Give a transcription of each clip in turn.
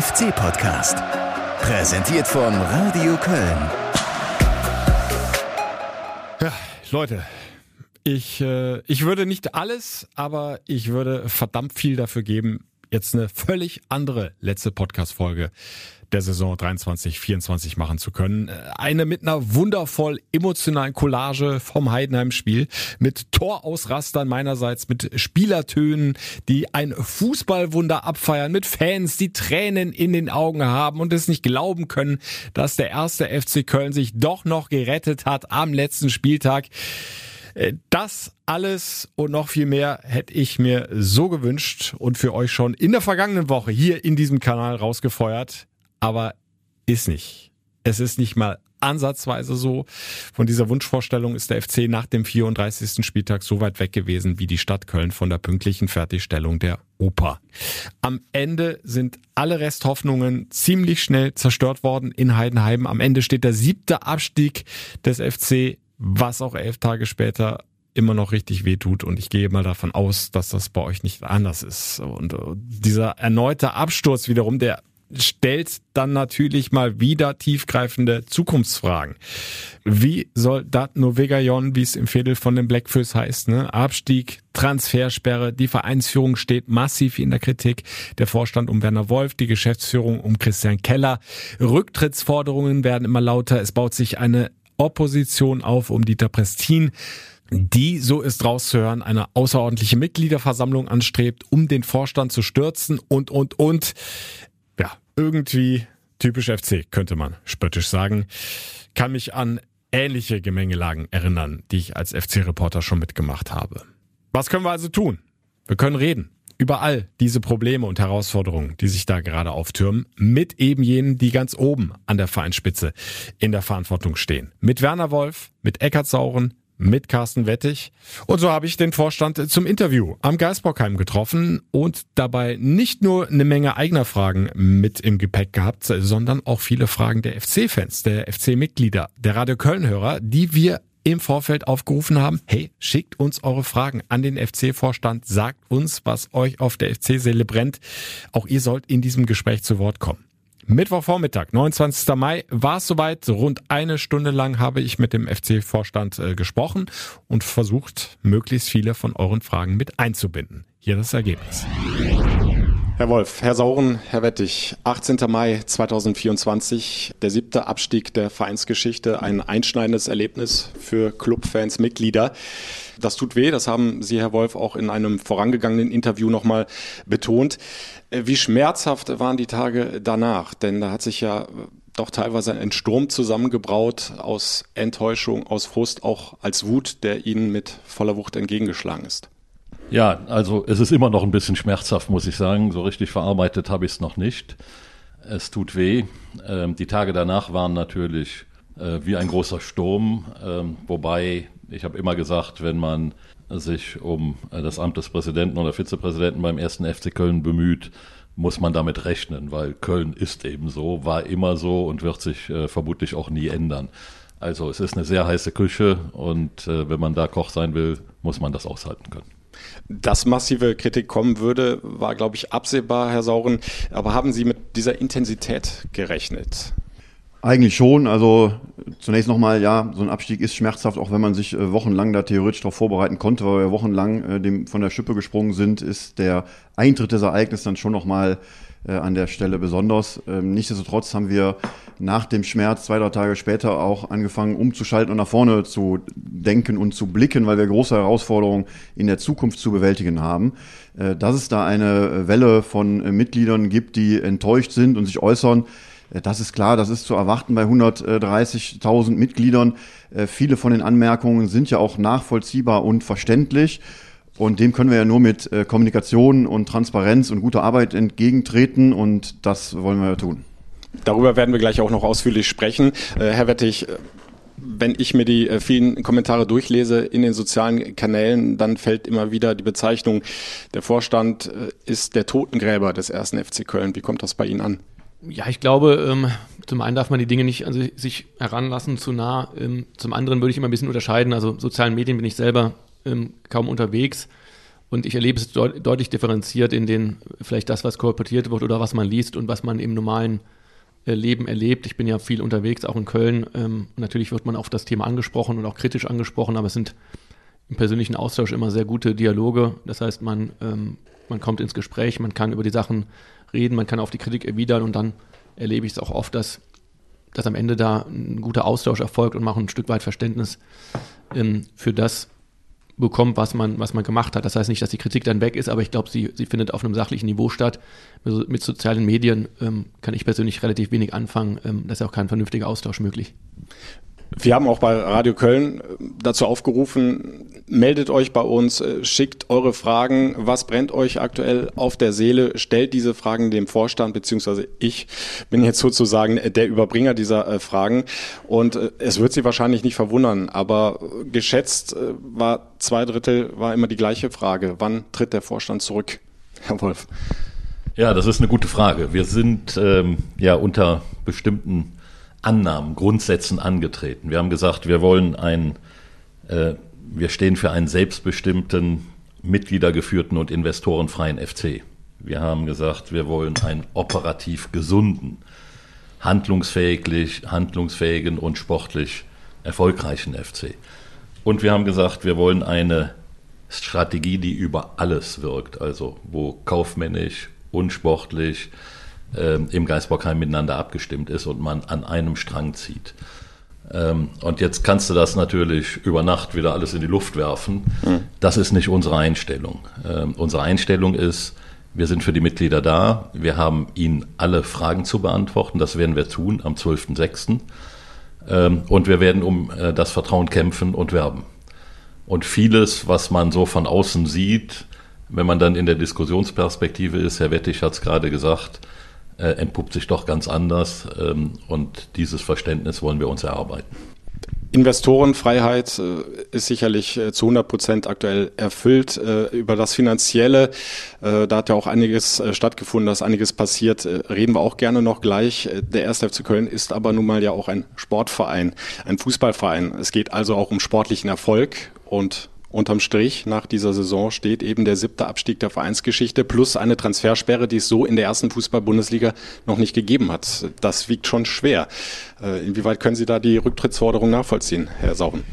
FC-Podcast. Präsentiert von Radio Köln. Ja, Leute, ich würde nicht alles, aber ich würde verdammt viel dafür geben, jetzt eine völlig andere letzte Podcast-Folge der Saison 23/24 machen zu können. Eine mit einer wundervoll emotionalen Collage vom Heidenheim-Spiel, mit Torausrastern meinerseits, mit Spielertönen, die ein Fußballwunder abfeiern, mit Fans, die Tränen in den Augen haben und es nicht glauben können, dass der erste FC Köln sich doch noch gerettet hat am letzten Spieltag. Das alles und noch viel mehr hätte ich mir so gewünscht und für euch schon in der vergangenen Woche hier in diesem Kanal rausgefeuert. Aber ist nicht. Es ist nicht mal ansatzweise so. Von dieser Wunschvorstellung ist der FC nach dem 34. Spieltag so weit weg gewesen wie die Stadt Köln von der pünktlichen Fertigstellung der Oper. Am Ende sind alle Resthoffnungen ziemlich schnell zerstört worden in Heidenheim. Am Ende steht der 7. Abstieg des FC, was auch 11 Tage später immer noch richtig wehtut, und ich gehe mal davon aus, dass das bei euch nicht anders ist. Und dieser erneute Absturz wiederum, der stellt dann natürlich mal wieder tiefgreifende Zukunftsfragen. Wie soll das Novegayon, wie es im Fädel von den Blackfoes heißt, ne? Abstieg, Transfersperre, die Vereinsführung steht massiv in der Kritik, der Vorstand um Werner Wolf, die Geschäftsführung um Christian Keller, Rücktrittsforderungen werden immer lauter, es baut sich eine Opposition auf um Dieter Prestin, die, so ist rauszuhören, eine außerordentliche Mitgliederversammlung anstrebt, um den Vorstand zu stürzen und. Ja, irgendwie typisch FC, könnte man spöttisch sagen. Kann mich an ähnliche Gemengelagen erinnern, die ich als FC-Reporter schon mitgemacht habe. Was können wir also tun? Wir können reden über all diese Probleme und Herausforderungen, die sich da gerade auftürmen, mit eben jenen, die ganz oben an der Vereinsspitze in der Verantwortung stehen. Mit Werner Wolf, mit Eckhard Sauren, mit Carsten Wettig. Und so habe ich den Vorstand zum Interview am Geisbockheim getroffen und dabei nicht nur eine Menge eigener Fragen mit im Gepäck gehabt, sondern auch viele Fragen der FC-Fans, der FC-Mitglieder, der Radio Köln-Hörer, die wir im Vorfeld aufgerufen haben. Hey, schickt uns eure Fragen an den FC-Vorstand, sagt uns, was euch auf der FC-Seele brennt. Auch ihr sollt in diesem Gespräch zu Wort kommen. Mittwochvormittag, 29. Mai, war es soweit. Rund eine Stunde lang habe ich mit dem FC-Vorstand gesprochen und versucht, möglichst viele von euren Fragen mit einzubinden. Hier das Ergebnis. Herr Wolf, Herr Sauren, Herr Wettig, 18. Mai 2024, der 7. Abstieg der Vereinsgeschichte, ein einschneidendes Erlebnis für Clubfans, Mitglieder. Das tut weh, das haben Sie, Herr Wolf, auch in einem vorangegangenen Interview nochmal betont. Wie schmerzhaft waren die Tage danach? Denn da hat sich ja doch teilweise ein Sturm zusammengebraut aus Enttäuschung, aus Frust, auch als Wut, der Ihnen mit voller Wucht entgegengeschlagen ist. Ja, also es ist immer noch ein bisschen schmerzhaft, muss ich sagen. So richtig verarbeitet habe ich es noch nicht. Es tut weh. Die Tage danach waren natürlich wie ein großer Sturm, wobei ich habe immer gesagt, wenn man sich um das Amt des Präsidenten oder Vizepräsidenten beim 1. FC Köln bemüht, muss man damit rechnen, weil Köln ist eben so, war immer so und wird sich vermutlich auch nie ändern. Also es ist eine sehr heiße Küche und wenn man da Koch sein will, muss man das aushalten können. Dass massive Kritik kommen würde, war, glaube ich, absehbar, Herr Sauren. Aber haben Sie mit dieser Intensität gerechnet? Eigentlich schon. Also zunächst nochmal, ja, so ein Abstieg ist schmerzhaft, auch wenn man sich wochenlang da theoretisch darauf vorbereiten konnte, weil wir wochenlang dem von der Schippe gesprungen sind, ist der Eintritt des Ereignisses dann schon nochmal an der Stelle besonders. Nichtsdestotrotz haben wir nach dem Schmerz 2-3 Tage später auch angefangen umzuschalten und nach vorne zu denken und zu blicken, weil wir große Herausforderungen in der Zukunft zu bewältigen haben. Dass es da eine Welle von Mitgliedern gibt, die enttäuscht sind und sich äußern, das ist klar, das ist zu erwarten bei 130.000 Mitgliedern. Viele von den Anmerkungen sind ja auch nachvollziehbar und verständlich. Und dem können wir ja nur mit Kommunikation und Transparenz und guter Arbeit entgegentreten. Und das wollen wir ja tun. Darüber werden wir gleich auch noch ausführlich sprechen. Herr Wettig, wenn ich mir die vielen Kommentare durchlese in den sozialen Kanälen, dann fällt immer wieder die Bezeichnung, der Vorstand ist der Totengräber des 1. FC Köln. Wie kommt das bei Ihnen an? Ja, ich glaube, zum einen darf man die Dinge nicht an sich heranlassen zu nah. Zum anderen würde ich immer ein bisschen unterscheiden. Also sozialen Medien bin ich selber kaum unterwegs. Und ich erlebe es deutlich differenziert in den, vielleicht das, was kolportiert wird oder was man liest und was man im normalen Leben erlebt. Ich bin ja viel unterwegs, auch in Köln. Natürlich wird man auf das Thema angesprochen und auch kritisch angesprochen, aber es sind im persönlichen Austausch immer sehr gute Dialoge. Das heißt, man kommt ins Gespräch, man kann über die Sachen reden, man kann auf die Kritik erwidern und dann erlebe ich es auch oft, dass am Ende da ein guter Austausch erfolgt und man auch ein Stück weit Verständnis für das bekommt, was man gemacht hat. Das heißt nicht, dass die Kritik dann weg ist, aber ich glaube, sie findet auf einem sachlichen Niveau statt. Mit sozialen Medien kann ich persönlich relativ wenig anfangen. Da ist auch kein vernünftiger Austausch möglich. Wir haben auch bei Radio Köln dazu aufgerufen, meldet euch bei uns, schickt eure Fragen, was brennt euch aktuell auf der Seele, stellt diese Fragen dem Vorstand, beziehungsweise ich bin jetzt sozusagen der Überbringer dieser Fragen und es wird Sie wahrscheinlich nicht verwundern, aber geschätzt war 2/3 war immer die gleiche Frage, wann tritt der Vorstand zurück, Herr Wolf? Ja, das ist eine gute Frage. Wir sind unter bestimmten Annahmen, Grundsätzen angetreten. Wir haben gesagt, wir stehen für einen selbstbestimmten, mitgliedergeführten und investorenfreien FC. Wir haben gesagt, wir wollen einen operativ gesunden, handlungsfähigen und sportlich erfolgreichen FC. Und wir haben gesagt, wir wollen eine Strategie, die über alles wirkt, also wo kaufmännisch, unsportlich, im Geisbockheim miteinander abgestimmt ist und man an einem Strang zieht. Und jetzt kannst du das natürlich über Nacht wieder alles in die Luft werfen. Das ist nicht unsere Einstellung. Unsere Einstellung ist, wir sind für die Mitglieder da. Wir haben ihnen alle Fragen zu beantworten. Das werden wir tun am 12.06. Und wir werden um das Vertrauen kämpfen und werben. Und vieles, was man so von außen sieht, wenn man dann in der Diskussionsperspektive ist, Herr Wettig hat es gerade gesagt, entpuppt sich doch ganz anders und dieses Verständnis wollen wir uns erarbeiten. Investorenfreiheit ist sicherlich zu 100% aktuell erfüllt. Über das Finanzielle, da hat ja auch einiges stattgefunden, da ist einiges passiert, reden wir auch gerne noch gleich. Der 1. FC Köln ist aber nun mal ja auch ein Sportverein, ein Fußballverein. Es geht also auch um sportlichen Erfolg und unterm Strich nach dieser Saison steht eben der 7. Abstieg der Vereinsgeschichte plus eine Transfersperre, die es so in der ersten Fußball-Bundesliga noch nicht gegeben hat. Das wiegt schon schwer. Inwieweit können Sie da die Rücktrittsforderung nachvollziehen, Herr Sauren?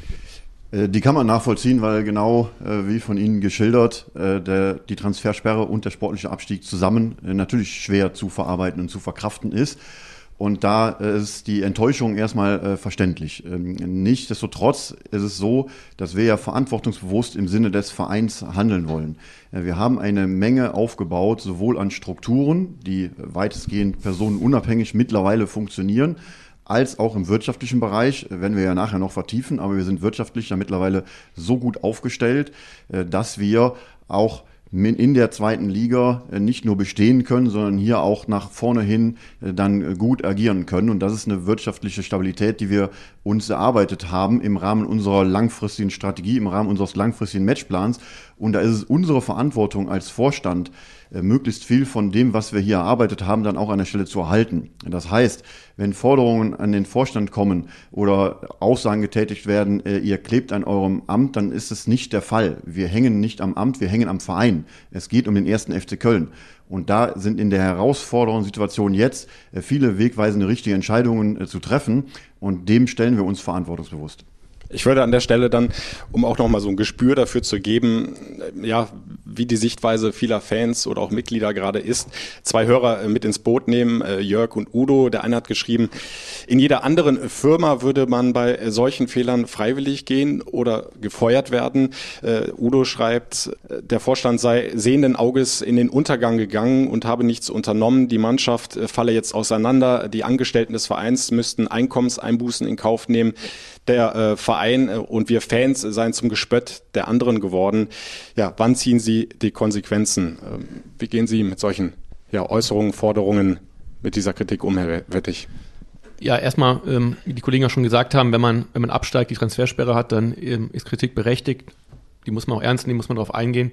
Die kann man nachvollziehen, weil genau wie von Ihnen geschildert, die Transfersperre und der sportliche Abstieg zusammen natürlich schwer zu verarbeiten und zu verkraften ist. Und da ist die Enttäuschung erstmal verständlich. Nichtsdestotrotz ist es so, dass wir ja verantwortungsbewusst im Sinne des Vereins handeln wollen. Wir haben eine Menge aufgebaut, sowohl an Strukturen, die weitestgehend personenunabhängig mittlerweile funktionieren, als auch im wirtschaftlichen Bereich, werden wir ja nachher noch vertiefen, aber wir sind wirtschaftlich ja mittlerweile so gut aufgestellt, dass wir auch in der zweiten Liga nicht nur bestehen können, sondern hier auch nach vorne hin dann gut agieren können. Und das ist eine wirtschaftliche Stabilität, die wir uns erarbeitet haben im Rahmen unserer langfristigen Strategie, im Rahmen unseres langfristigen Matchplans. Und da ist es unsere Verantwortung als Vorstand, möglichst viel von dem, was wir hier erarbeitet haben, dann auch an der Stelle zu erhalten. Das heißt, wenn Forderungen an den Vorstand kommen oder Aussagen getätigt werden, ihr klebt an eurem Amt, dann ist es nicht der Fall. Wir hängen nicht am Amt, wir hängen am Verein. Es geht um den 1. FC Köln. Und da sind in der herausfordernden Situation jetzt viele wegweisende richtige Entscheidungen zu treffen. Und dem stellen wir uns verantwortungsbewusst. Ich würde an der Stelle dann, um auch nochmal so ein Gespür dafür zu geben, ja, wie die Sichtweise vieler Fans oder auch Mitglieder gerade ist, 2 Hörer mit ins Boot nehmen, Jörg und Udo. Der eine hat geschrieben, in jeder anderen Firma würde man bei solchen Fehlern freiwillig gehen oder gefeuert werden. Udo schreibt, der Vorstand sei sehenden Auges in den Untergang gegangen und habe nichts unternommen. Die Mannschaft falle jetzt auseinander. Die Angestellten des Vereins müssten Einkommenseinbußen in Kauf nehmen. Der Verein und wir Fans seien zum Gespött der anderen geworden. Ja, wann ziehen Sie die Konsequenzen? Wie gehen Sie mit solchen Äußerungen, Forderungen, mit dieser Kritik um, Herr Wettig? Ja, erstmal, wie die Kollegen ja schon gesagt haben, wenn man absteigt, die Transfersperre hat, dann ist Kritik berechtigt. Die muss man auch ernst nehmen, muss man darauf eingehen.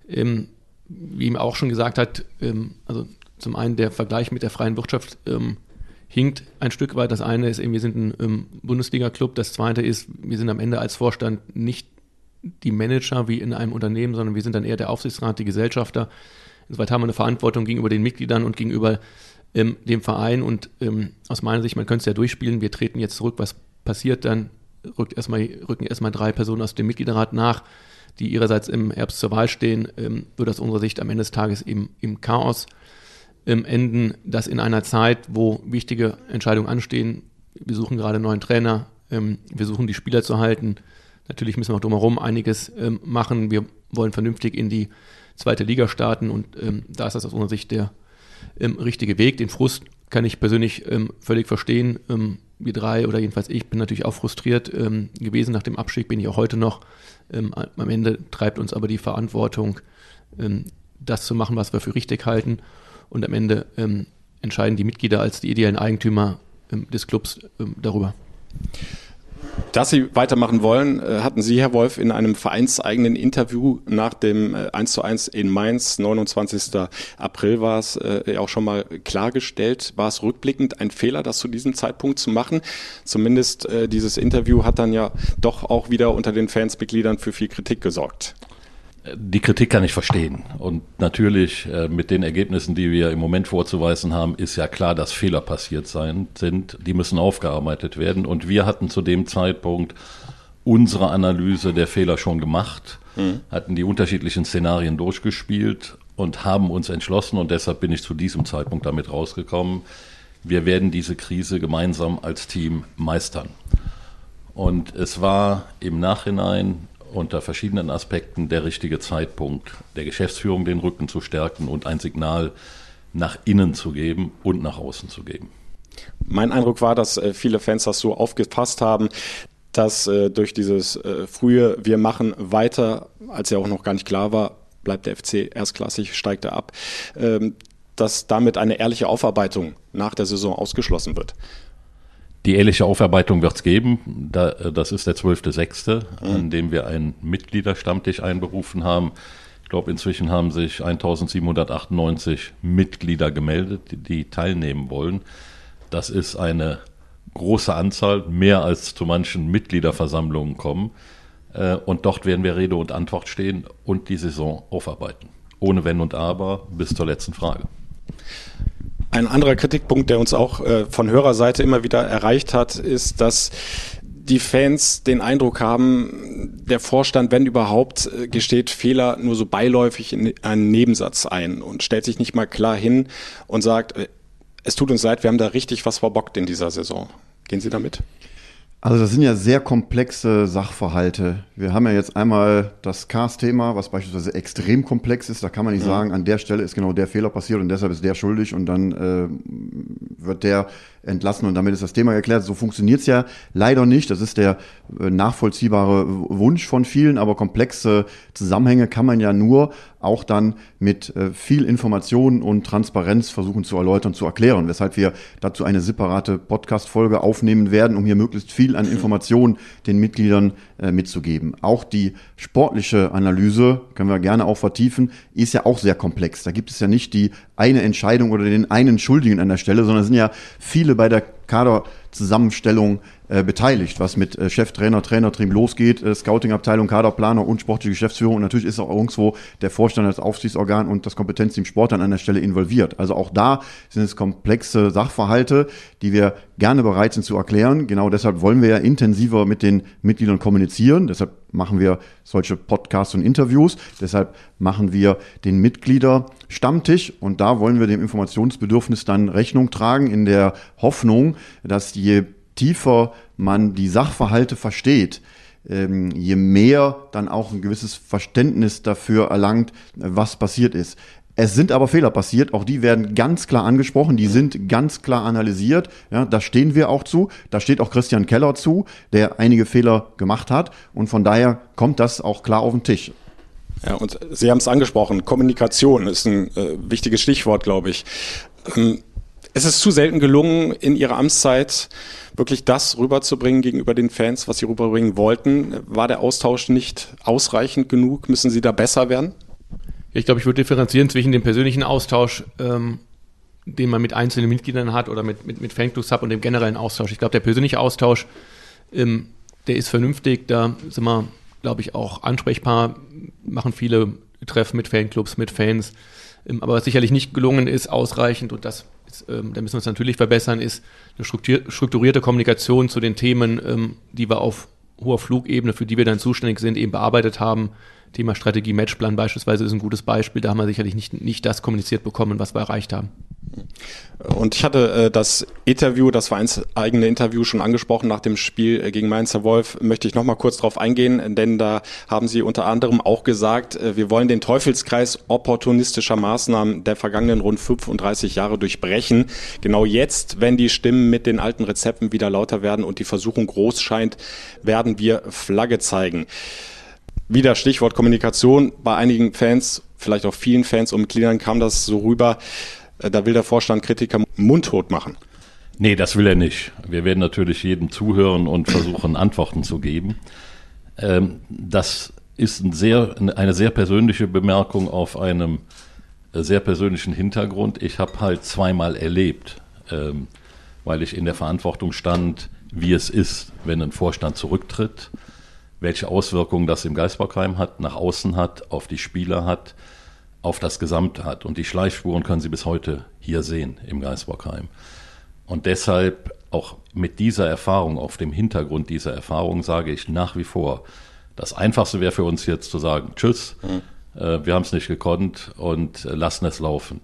Wie ihm auch schon gesagt hat, also zum einen der Vergleich mit der freien Wirtschaft hinkt ein Stück weit. Das eine ist eben, wir sind ein Bundesliga-Club. Das zweite ist, wir sind am Ende als Vorstand nicht die Manager wie in einem Unternehmen, sondern wir sind dann eher der Aufsichtsrat, die Gesellschafter. Insoweit haben wir eine Verantwortung gegenüber den Mitgliedern und gegenüber dem Verein. Und aus meiner Sicht, man könnte es ja durchspielen, wir treten jetzt zurück, was passiert dann? Rücken erstmal 3 Personen aus dem Mitgliederrat nach, die ihrerseits im Herbst zur Wahl stehen, würde aus unserer Sicht am Ende des Tages im Chaos enden, das in einer Zeit, wo wichtige Entscheidungen anstehen. Wir suchen gerade einen neuen Trainer, wir suchen die Spieler zu halten. Natürlich müssen wir auch drumherum einiges machen. Wir wollen vernünftig in die 2. Liga starten und da ist das aus unserer Sicht der richtige Weg. Den Frust kann ich persönlich völlig verstehen. Wir 3 oder jedenfalls ich bin natürlich auch frustriert gewesen nach dem Abstieg, bin ich auch heute noch. Am Ende treibt uns aber die Verantwortung, das zu machen, was wir für richtig halten. Und am Ende entscheiden die Mitglieder als die ideellen Eigentümer des Clubs darüber. Dass Sie weitermachen wollen, hatten Sie, Herr Wolf, in einem vereinseigenen Interview nach dem 1:1 in Mainz, 29. April war es, auch schon mal klargestellt. War es rückblickend ein Fehler, das zu diesem Zeitpunkt zu machen? Zumindest dieses Interview hat dann ja doch auch wieder unter den Fansmitgliedern für viel Kritik gesorgt. Die Kritik kann ich verstehen. Und natürlich mit den Ergebnissen, die wir im Moment vorzuweisen haben, ist ja klar, dass Fehler passiert sind. Die müssen aufgearbeitet werden. Und wir hatten zu dem Zeitpunkt unsere Analyse der Fehler schon gemacht, hatten die unterschiedlichen Szenarien durchgespielt und haben uns entschlossen, und deshalb bin ich zu diesem Zeitpunkt damit rausgekommen, wir werden diese Krise gemeinsam als Team meistern. Und es war im Nachhinein unter verschiedenen Aspekten der richtige Zeitpunkt, der Geschäftsführung den Rücken zu stärken und ein Signal nach innen zu geben und nach außen zu geben. Mein Eindruck war, dass viele Fans das so aufgefasst haben, dass durch dieses frühe Wir machen weiter, als ja auch noch gar nicht klar war, bleibt der FC erstklassig, steigt er ab, dass damit eine ehrliche Aufarbeitung nach der Saison ausgeschlossen wird. Die ehrliche Aufarbeitung wird es geben. Das ist der 12.06., an dem wir einen Mitgliederstammtisch einberufen haben. Ich glaube, inzwischen haben sich 1798 Mitglieder gemeldet, die teilnehmen wollen. Das ist eine große Anzahl, mehr als zu manchen Mitgliederversammlungen kommen. Und dort werden wir Rede und Antwort stehen und die Saison aufarbeiten. Ohne Wenn und Aber bis zur letzten Frage. Ein anderer Kritikpunkt, der uns auch von Hörerseite immer wieder erreicht hat, ist, dass die Fans den Eindruck haben, der Vorstand, wenn überhaupt, gesteht Fehler nur so beiläufig in einen Nebensatz ein und stellt sich nicht mal klar hin und sagt, es tut uns leid, wir haben da richtig was verbockt in dieser Saison. Gehen Sie damit? Also das sind ja sehr komplexe Sachverhalte. Wir haben ja jetzt einmal das Cars-Thema, was beispielsweise extrem komplex ist. Da kann man nicht sagen, an der Stelle ist genau der Fehler passiert und deshalb ist der schuldig und dann wird der entlassen und damit ist das Thema geklärt. So funktioniert es ja leider nicht. Das ist der nachvollziehbare Wunsch von vielen, aber komplexe Zusammenhänge kann man ja nur auch dann mit viel Information und Transparenz versuchen zu erläutern, zu erklären, weshalb wir dazu eine separate Podcast-Folge aufnehmen werden, um hier möglichst viel an Informationen den Mitgliedern mitzugeben. Auch die sportliche Analyse, können wir gerne auch vertiefen, ist ja auch sehr komplex. Da gibt es ja nicht die eine Entscheidung oder den einen Schuldigen an der Stelle, sondern es sind ja viele bei der Kaderzusammenstellung beteiligt, was mit Cheftrainer, Trainerteam losgeht, Scoutingabteilung, Kaderplaner und sportliche Geschäftsführung und natürlich ist auch irgendwo der Vorstand als Aufsichtsorgan und das Kompetenzteam Sport dann an der Stelle involviert. Also auch da sind es komplexe Sachverhalte, die wir gerne bereit sind zu erklären. Genau deshalb wollen wir ja intensiver mit den Mitgliedern kommunizieren. Deshalb machen wir solche Podcasts und Interviews. Deshalb machen wir den Mitgliederstammtisch und da wollen wir dem Informationsbedürfnis dann Rechnung tragen in der Hoffnung, dass je tiefer man die Sachverhalte versteht, je mehr dann auch ein gewisses Verständnis dafür erlangt, was passiert ist. Es sind aber Fehler passiert, auch die werden ganz klar angesprochen, die sind ganz klar analysiert, ja, da stehen wir auch zu, da steht auch Christian Keller zu, der einige Fehler gemacht hat und von daher kommt das auch klar auf den Tisch. Ja, und Sie haben es angesprochen, Kommunikation ist ein wichtiges Stichwort, glaube ich. Es ist zu selten gelungen, in Ihrer Amtszeit wirklich das rüberzubringen gegenüber den Fans, was Sie rüberbringen wollten. War der Austausch nicht ausreichend genug? Müssen Sie da besser werden? Ich glaube, ich würde differenzieren zwischen dem persönlichen Austausch, den man mit einzelnen Mitgliedern hat oder mit Fanclubs hat und dem generellen Austausch. Ich glaube, der persönliche Austausch, der ist vernünftig. Da sind wir glaube ich, auch ansprechbar, machen viele Treffen mit Fanclubs, mit Fans. Aber was sicherlich nicht gelungen ist, ausreichend, und das ist, da müssen wir uns natürlich verbessern, ist eine strukturierte Kommunikation zu den Themen, die wir auf hoher Flugebene, für die wir dann zuständig sind, eben bearbeitet haben. Thema Strategie, Matchplan beispielsweise ist ein gutes Beispiel. Da haben wir sicherlich nicht das kommuniziert bekommen, was wir erreicht haben. Und ich hatte das Interview, das vereinseigene Interview schon angesprochen nach dem Spiel gegen Mainzer Wolf, möchte ich nochmal kurz drauf eingehen, denn da haben Sie unter anderem auch gesagt, wir wollen den Teufelskreis opportunistischer Maßnahmen der vergangenen rund 35 Jahre durchbrechen. Genau jetzt, wenn die Stimmen mit den alten Rezepten wieder lauter werden und die Versuchung groß scheint, werden wir Flagge zeigen. Wieder Stichwort Kommunikation. Bei einigen Fans, vielleicht auch vielen Fans und Mitgliedern kam das so rüber, da will der Vorstand Kritiker mundtot machen. Nee, das will er nicht. Wir werden natürlich jedem zuhören und versuchen, Antworten zu geben. Das ist eine sehr persönliche Bemerkung auf einem sehr persönlichen Hintergrund. Ich habe halt zweimal erlebt, weil ich in der Verantwortung stand, wie es ist, wenn ein Vorstand zurücktritt, welche Auswirkungen das im Geisbockheim hat, nach außen hat, auf die Spieler hat, auf das Gesamte hat. Und die Schleifspuren können Sie bis heute hier sehen im Geisbockheim. Und deshalb auch mit dieser Erfahrung, auf dem Hintergrund dieser Erfahrung, sage ich nach wie vor, das Einfachste wäre für uns jetzt zu sagen, tschüss, wir haben es nicht gekonnt und lassen es laufen.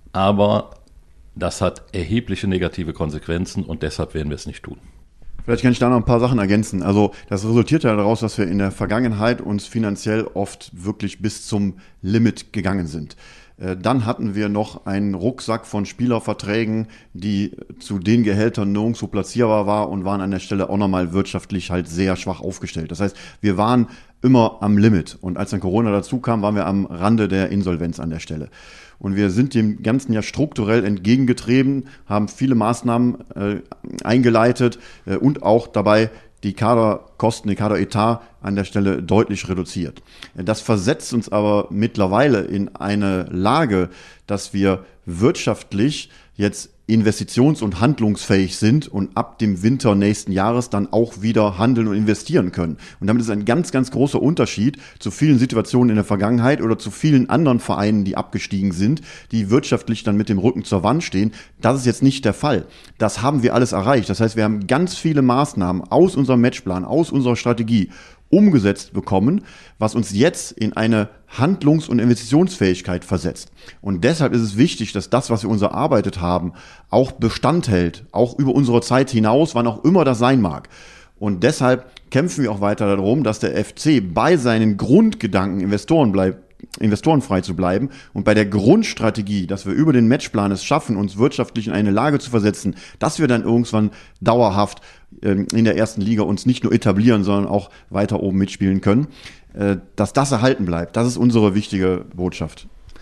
Aber das hat erhebliche negative Konsequenzen und deshalb werden wir es nicht tun. Vielleicht kann ich da noch ein paar Sachen ergänzen. Also das resultiert ja daraus, dass wir in der Vergangenheit uns finanziell oft wirklich bis zum Limit gegangen sind. Dann hatten wir noch einen Rucksack von Spielerverträgen, die zu den Gehältern nirgendwo platzierbar war und waren an der Stelle auch nochmal wirtschaftlich halt sehr schwach aufgestellt. Das heißt, wir waren immer am Limit. Und als dann Corona dazu kam, waren wir am Rande der Insolvenz an der Stelle. Und wir sind dem Ganzen ja strukturell entgegengetreten, haben viele Maßnahmen eingeleitet und auch dabei die Kaderkosten, den Kaderetat an der Stelle deutlich reduziert. Das versetzt uns aber mittlerweile in eine Lage, dass wir wirtschaftlich jetzt investitions- und handlungsfähig sind und ab dem Winter nächsten Jahres dann auch wieder handeln und investieren können. Und damit ist ein ganz, ganz großer Unterschied zu vielen Situationen in der Vergangenheit oder zu vielen anderen Vereinen, die abgestiegen sind, die wirtschaftlich dann mit dem Rücken zur Wand stehen. Das ist jetzt nicht der Fall. Das haben wir alles erreicht. Das heißt, wir haben ganz viele Maßnahmen aus unserem Matchplan, aus unserer Strategie umgesetzt bekommen, was uns jetzt in eine Handlungs- und Investitionsfähigkeit versetzt. Und deshalb ist es wichtig, dass das, was wir uns erarbeitet haben, auch Bestand hält, auch über unsere Zeit hinaus, wann auch immer das sein mag. Und deshalb kämpfen wir auch weiter darum, dass der FC bei seinen Grundgedanken investorenfrei zu bleiben und bei der Grundstrategie, dass wir über den Matchplan es schaffen, uns wirtschaftlich in eine Lage zu versetzen, dass wir dann irgendwann dauerhaft in der ersten Liga uns nicht nur etablieren, sondern auch weiter oben mitspielen können, dass das erhalten bleibt. Das ist unsere wichtige Botschaft.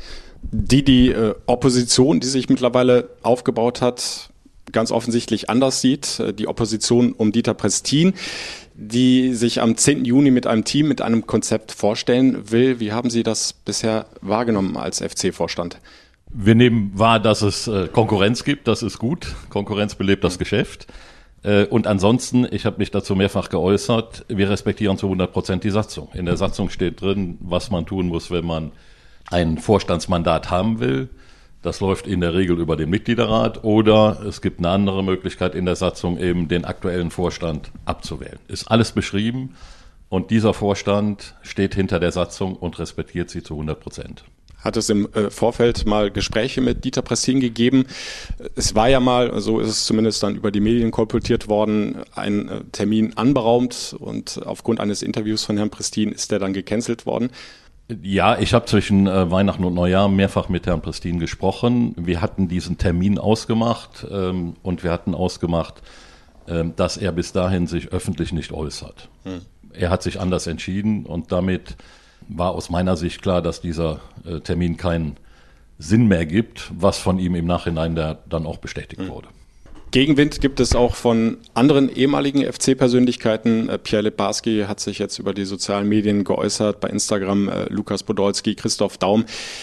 Die Opposition, die sich mittlerweile aufgebaut hat, ganz offensichtlich anders sieht. Die Opposition um Dieter Prestin, die sich am 10. Juni mit einem Team, mit einem Konzept vorstellen will. Wie haben Sie das bisher wahrgenommen als FC-Vorstand? Wir nehmen wahr, dass es Konkurrenz gibt. Das ist gut. Konkurrenz belebt das Geschäft. Und ansonsten, ich habe mich dazu mehrfach geäußert, wir respektieren zu 100% die Satzung. In der Satzung steht drin, was man tun muss, wenn man ein Vorstandsmandat haben will. Das läuft in der Regel über den Mitgliederrat oder es gibt eine andere Möglichkeit in der Satzung, eben den aktuellen Vorstand abzuwählen. Ist alles beschrieben und dieser Vorstand steht hinter der Satzung und respektiert sie zu 100%. Hat es im Vorfeld mal Gespräche mit Dieter Prestin gegeben? Es war ja mal, so ist es zumindest dann über die Medien kolportiert worden, ein Termin anberaumt und aufgrund eines Interviews von Herrn Prestin ist der dann gecancelt worden. Ja, ich habe zwischen Weihnachten und Neujahr mehrfach mit Herrn Prestin gesprochen. Wir hatten diesen Termin ausgemacht und wir hatten ausgemacht, dass er bis dahin sich öffentlich nicht äußert. Er hat sich anders entschieden und damit war aus meiner Sicht klar, dass dieser Termin keinen Sinn mehr gibt, was von ihm im Nachhinein dann auch bestätigt wurde. Gegenwind gibt es auch von anderen ehemaligen FC-Persönlichkeiten. Pierre Littbarski hat sich jetzt über die sozialen Medien geäußert, bei Instagram Lukas Podolski, Christoph Daum.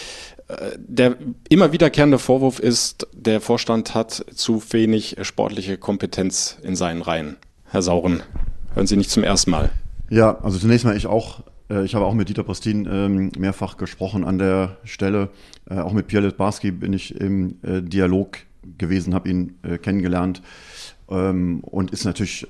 Der immer wiederkehrende Vorwurf ist, der Vorstand hat zu wenig sportliche Kompetenz in seinen Reihen. Herr Sauren, hören Sie nicht zum ersten Mal. Ja, also zunächst mal ich habe auch mit Dieter Prestin mehrfach gesprochen an der Stelle. Auch mit Pierre Littbarski bin ich im Dialog gewesen, habe ihn kennengelernt und ist natürlich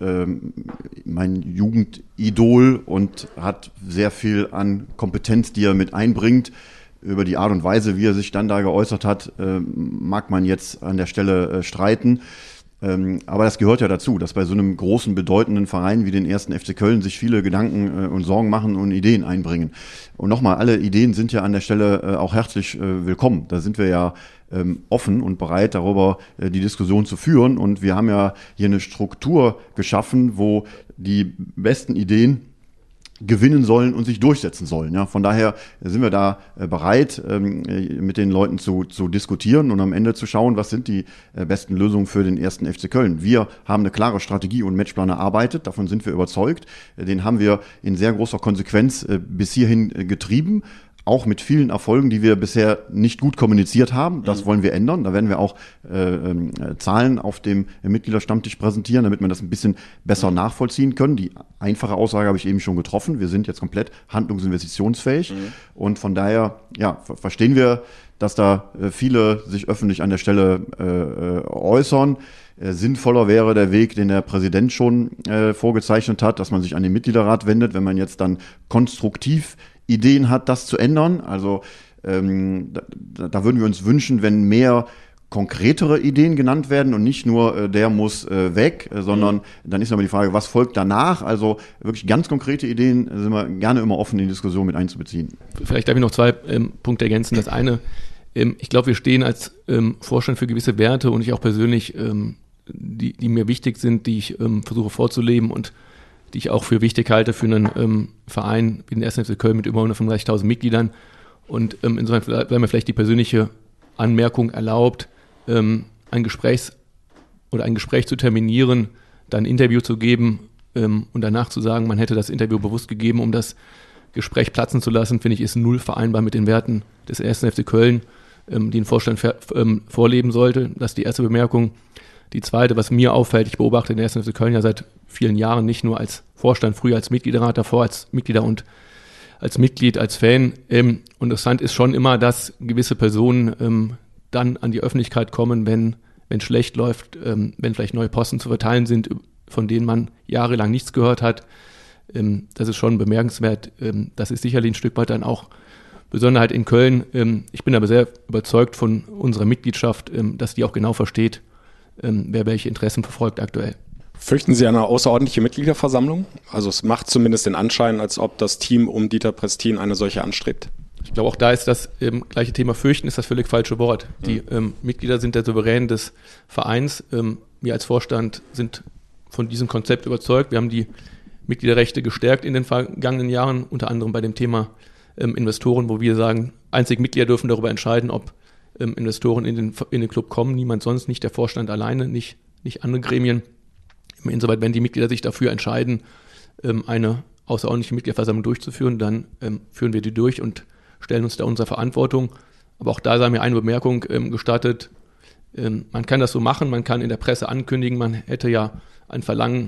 mein Jugendidol und hat sehr viel an Kompetenz, die er mit einbringt. Über die Art und Weise, wie er sich dann da geäußert hat, mag man jetzt an der Stelle streiten. Aber das gehört ja dazu, dass bei so einem großen, bedeutenden Verein wie den 1. FC Köln sich viele Gedanken und Sorgen machen und Ideen einbringen. Und nochmal, alle Ideen sind ja an der Stelle auch herzlich willkommen. Da sind wir ja offen und bereit, darüber die Diskussion zu führen. Und wir haben ja hier eine Struktur geschaffen, wo die besten Ideen gewinnen sollen und sich durchsetzen sollen. Ja, von daher sind wir da bereit, mit den Leuten zu diskutieren und am Ende zu schauen, was sind die besten Lösungen für den 1. FC Köln. Wir haben eine klare Strategie und Matchplan erarbeitet, davon sind wir überzeugt. Den haben wir in sehr großer Konsequenz bis hierhin getrieben. Auch mit vielen Erfolgen, die wir bisher nicht gut kommuniziert haben. Das wollen wir ändern. Da werden wir auch Zahlen auf dem Mitgliederstammtisch präsentieren, damit man das ein bisschen besser nachvollziehen können. Die einfache Aussage habe ich eben schon getroffen. Wir sind jetzt komplett handlungs- und investitionsfähig. Und von daher verstehen wir, dass da viele sich öffentlich an der Stelle äußern. Sinnvoller wäre der Weg, den der Präsident schon vorgezeichnet hat, dass man sich an den Mitgliederrat wendet, wenn man jetzt dann konstruktiv Ideen hat, das zu ändern. Also da würden wir uns wünschen, wenn mehr konkretere Ideen genannt werden und nicht nur der muss weg, sondern dann ist aber die Frage, was folgt danach? Also wirklich ganz konkrete Ideen sind wir gerne immer offen, in die Diskussion mit einzubeziehen. Vielleicht darf ich noch 2 Punkte ergänzen. Das eine, ich glaube, wir stehen als Vorstand für gewisse Werte und ich auch persönlich, die mir wichtig sind, die ich versuche vorzuleben und die ich auch für wichtig halte für einen Verein wie den 1. FC Köln mit über 135.000 Mitgliedern. Und insofern wäre mir vielleicht die persönliche Anmerkung erlaubt, ein Gespräch zu terminieren, dann ein Interview zu geben und danach zu sagen, man hätte das Interview bewusst gegeben, um das Gespräch platzen zu lassen, finde ich, ist null vereinbar mit den Werten des 1. FC Köln, die ein Vorstand vorleben sollte. Das ist die erste Bemerkung. Die zweite, was mir auffällt, ich beobachte den 1. FC Köln ja seit vielen Jahren, nicht nur als Vorstand, früher als Mitgliederrat, davor als Mitglieder und als Mitglied, als Fan. Und interessant ist schon immer, dass gewisse Personen dann an die Öffentlichkeit kommen, wenn schlecht läuft, wenn vielleicht neue Posten zu verteilen sind, von denen man jahrelang nichts gehört hat. Das ist schon bemerkenswert. Das ist sicherlich ein Stück weit dann auch Besonderheit in Köln. Ich bin aber sehr überzeugt von unserer Mitgliedschaft, dass die auch genau versteht, wer welche Interessen verfolgt aktuell. Fürchten Sie eine außerordentliche Mitgliederversammlung? Also es macht zumindest den Anschein, als ob das Team um Dieter Prestin eine solche anstrebt. Ich glaube, auch da ist das gleiche Thema fürchten, ist das völlig falsche Wort. Die Mitglieder sind der Souverän des Vereins. Wir als Vorstand sind von diesem Konzept überzeugt. Wir haben die Mitgliederrechte gestärkt in den vergangenen Jahren, unter anderem bei dem Thema Investoren, wo wir sagen, einzig Mitglieder dürfen darüber entscheiden, ob Investoren in den Club kommen, niemand sonst, nicht der Vorstand alleine, nicht andere Gremien. Insoweit, wenn die Mitglieder sich dafür entscheiden, eine außerordentliche Mitgliederversammlung durchzuführen, dann führen wir die durch und stellen uns da unserer Verantwortung. Aber auch da sei mir eine Bemerkung gestattet. Man kann das so machen, man kann in der Presse ankündigen, man hätte ja ein Verlangen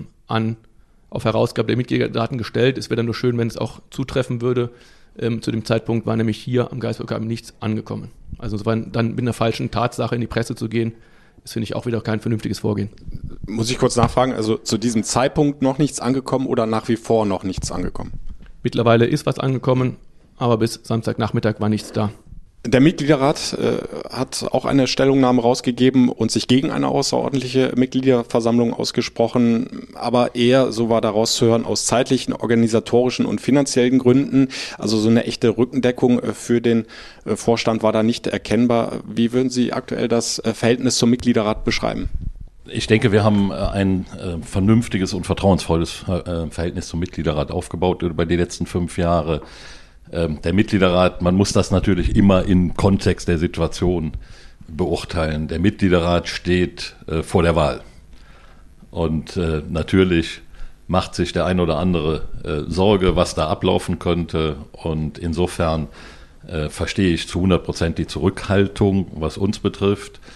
auf Herausgabe der Mitgliederdaten gestellt. Es wäre dann nur schön, wenn es auch zutreffen würde. Zu dem Zeitpunkt war nämlich hier am Geisbock nichts angekommen. Also dann mit einer falschen Tatsache in die Presse zu gehen, ist, finde ich, auch wieder kein vernünftiges Vorgehen. Muss ich kurz nachfragen, also zu diesem Zeitpunkt noch nichts angekommen oder nach wie vor noch nichts angekommen? Mittlerweile ist was angekommen, aber bis Samstagnachmittag war nichts da. Der Mitgliederrat hat auch eine Stellungnahme rausgegeben und sich gegen eine außerordentliche Mitgliederversammlung ausgesprochen, aber eher, so war daraus zu hören, aus zeitlichen, organisatorischen und finanziellen Gründen. Also so eine echte Rückendeckung für den Vorstand war da nicht erkennbar. Wie würden Sie aktuell das Verhältnis zum Mitgliederrat beschreiben? Ich denke, wir haben ein vernünftiges und vertrauensvolles Verhältnis zum Mitgliederrat aufgebaut über die letzten 5 Jahre. Der Mitgliederrat, man muss das natürlich immer im Kontext der Situation beurteilen. Der Mitgliederrat steht vor der Wahl. Und natürlich macht sich der ein oder andere Sorge, was da ablaufen könnte. Und insofern verstehe ich zu 100% die Zurückhaltung, was uns betrifft.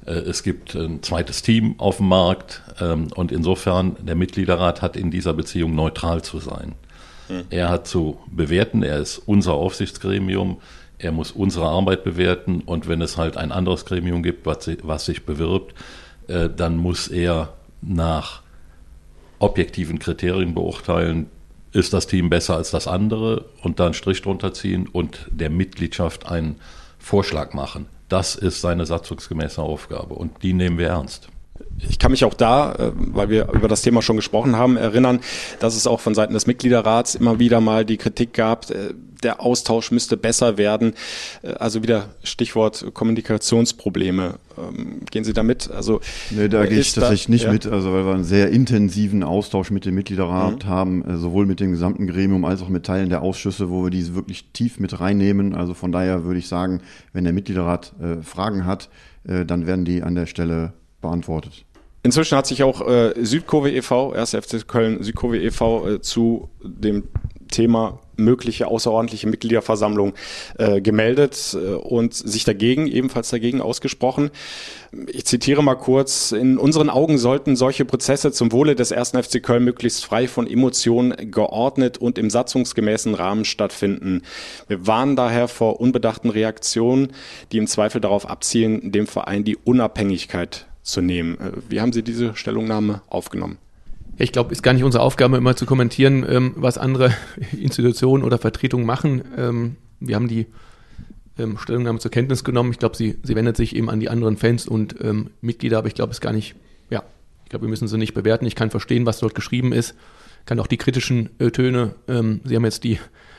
Es gibt ein zweites Team auf dem Markt und insofern der Mitgliederrat hat in dieser Beziehung neutral zu sein. Er hat zu bewerten, er ist unser Aufsichtsgremium, er muss unsere Arbeit bewerten und wenn es halt ein anderes Gremium gibt, was sich bewirbt, dann muss er nach objektiven Kriterien beurteilen, ist das Team besser als das andere und da einen Strich drunter ziehen und der Mitgliedschaft einen Vorschlag machen. Das ist seine satzungsgemäße Aufgabe und die nehmen wir ernst. Ich kann mich auch da, weil wir über das Thema schon gesprochen haben, erinnern, dass es auch von Seiten des Mitgliederrats immer wieder mal die Kritik gab, der Austausch müsste besser werden. Also wieder Stichwort Kommunikationsprobleme. Gehen Sie da mit? Also, nee, da gehe ich tatsächlich nicht mit, also weil wir einen sehr intensiven Austausch mit dem Mitgliederrat haben, sowohl mit dem gesamten Gremium als auch mit Teilen der Ausschüsse, wo wir diese wirklich tief mit reinnehmen. Also von daher würde ich sagen, wenn der Mitgliederrat Fragen hat, dann werden die an der Stelle beantwortet. Inzwischen hat sich auch Südkurve e.V., 1. FC Köln Südkurve e.V. Zu dem Thema mögliche außerordentliche Mitgliederversammlung gemeldet und sich ebenfalls dagegen ausgesprochen. Ich zitiere mal kurz: In unseren Augen sollten solche Prozesse zum Wohle des 1. FC Köln möglichst frei von Emotionen, geordnet und im satzungsgemäßen Rahmen stattfinden. Wir warnen daher vor unbedachten Reaktionen, die im Zweifel darauf abzielen, dem Verein die Unabhängigkeit zu nehmen. Wie haben Sie diese Stellungnahme aufgenommen? Ich glaube, ist gar nicht unsere Aufgabe, immer zu kommentieren, was andere Institutionen oder Vertretungen machen. Wir haben die Stellungnahme zur Kenntnis genommen. Ich glaube, sie wendet sich eben an die anderen Fans und Mitglieder, aber ich glaube, es gar nicht, ich glaube, wir müssen sie nicht bewerten. Ich kann verstehen, was dort geschrieben ist, kann auch die kritischen Töne, Sie haben jetzt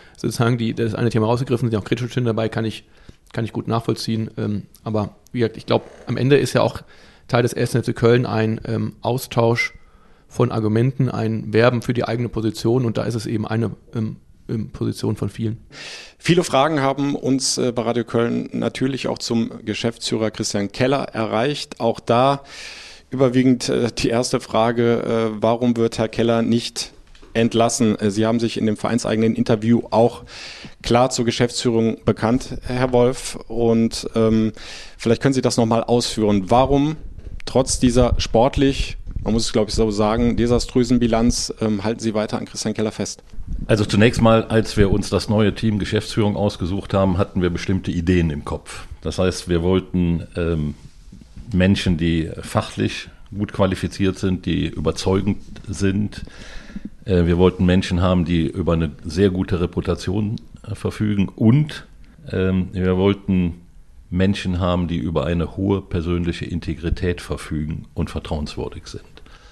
das eine Thema rausgegriffen, sind auch kritische Töne dabei, kann ich gut nachvollziehen. Aber wie gesagt, ich glaube, am Ende ist ja auch Teil des 1. FC Köln ein Austausch von Argumenten, ein Werben für die eigene Position und da ist es eben eine Position von vielen. Viele Fragen haben uns bei Radio Köln natürlich auch zum Geschäftsführer Christian Keller erreicht. Auch da überwiegend die erste Frage, warum wird Herr Keller nicht entlassen? Sie haben sich in dem vereinseigenen Interview auch klar zur Geschäftsführung bekannt, Herr Wolf, und vielleicht können Sie das nochmal ausführen. Warum trotz dieser sportlich, man muss es glaube ich so sagen, desaströsen Bilanz halten Sie weiter an Christian Keller fest? Also zunächst mal, als wir uns das neue Team Geschäftsführung ausgesucht haben, hatten wir bestimmte Ideen im Kopf. Das heißt, wir wollten Menschen, die fachlich gut qualifiziert sind, die überzeugend sind. Wir wollten Menschen haben, die über eine sehr gute Reputation verfügen und wir wollten Menschen haben, die über eine hohe persönliche Integrität verfügen und vertrauenswürdig sind.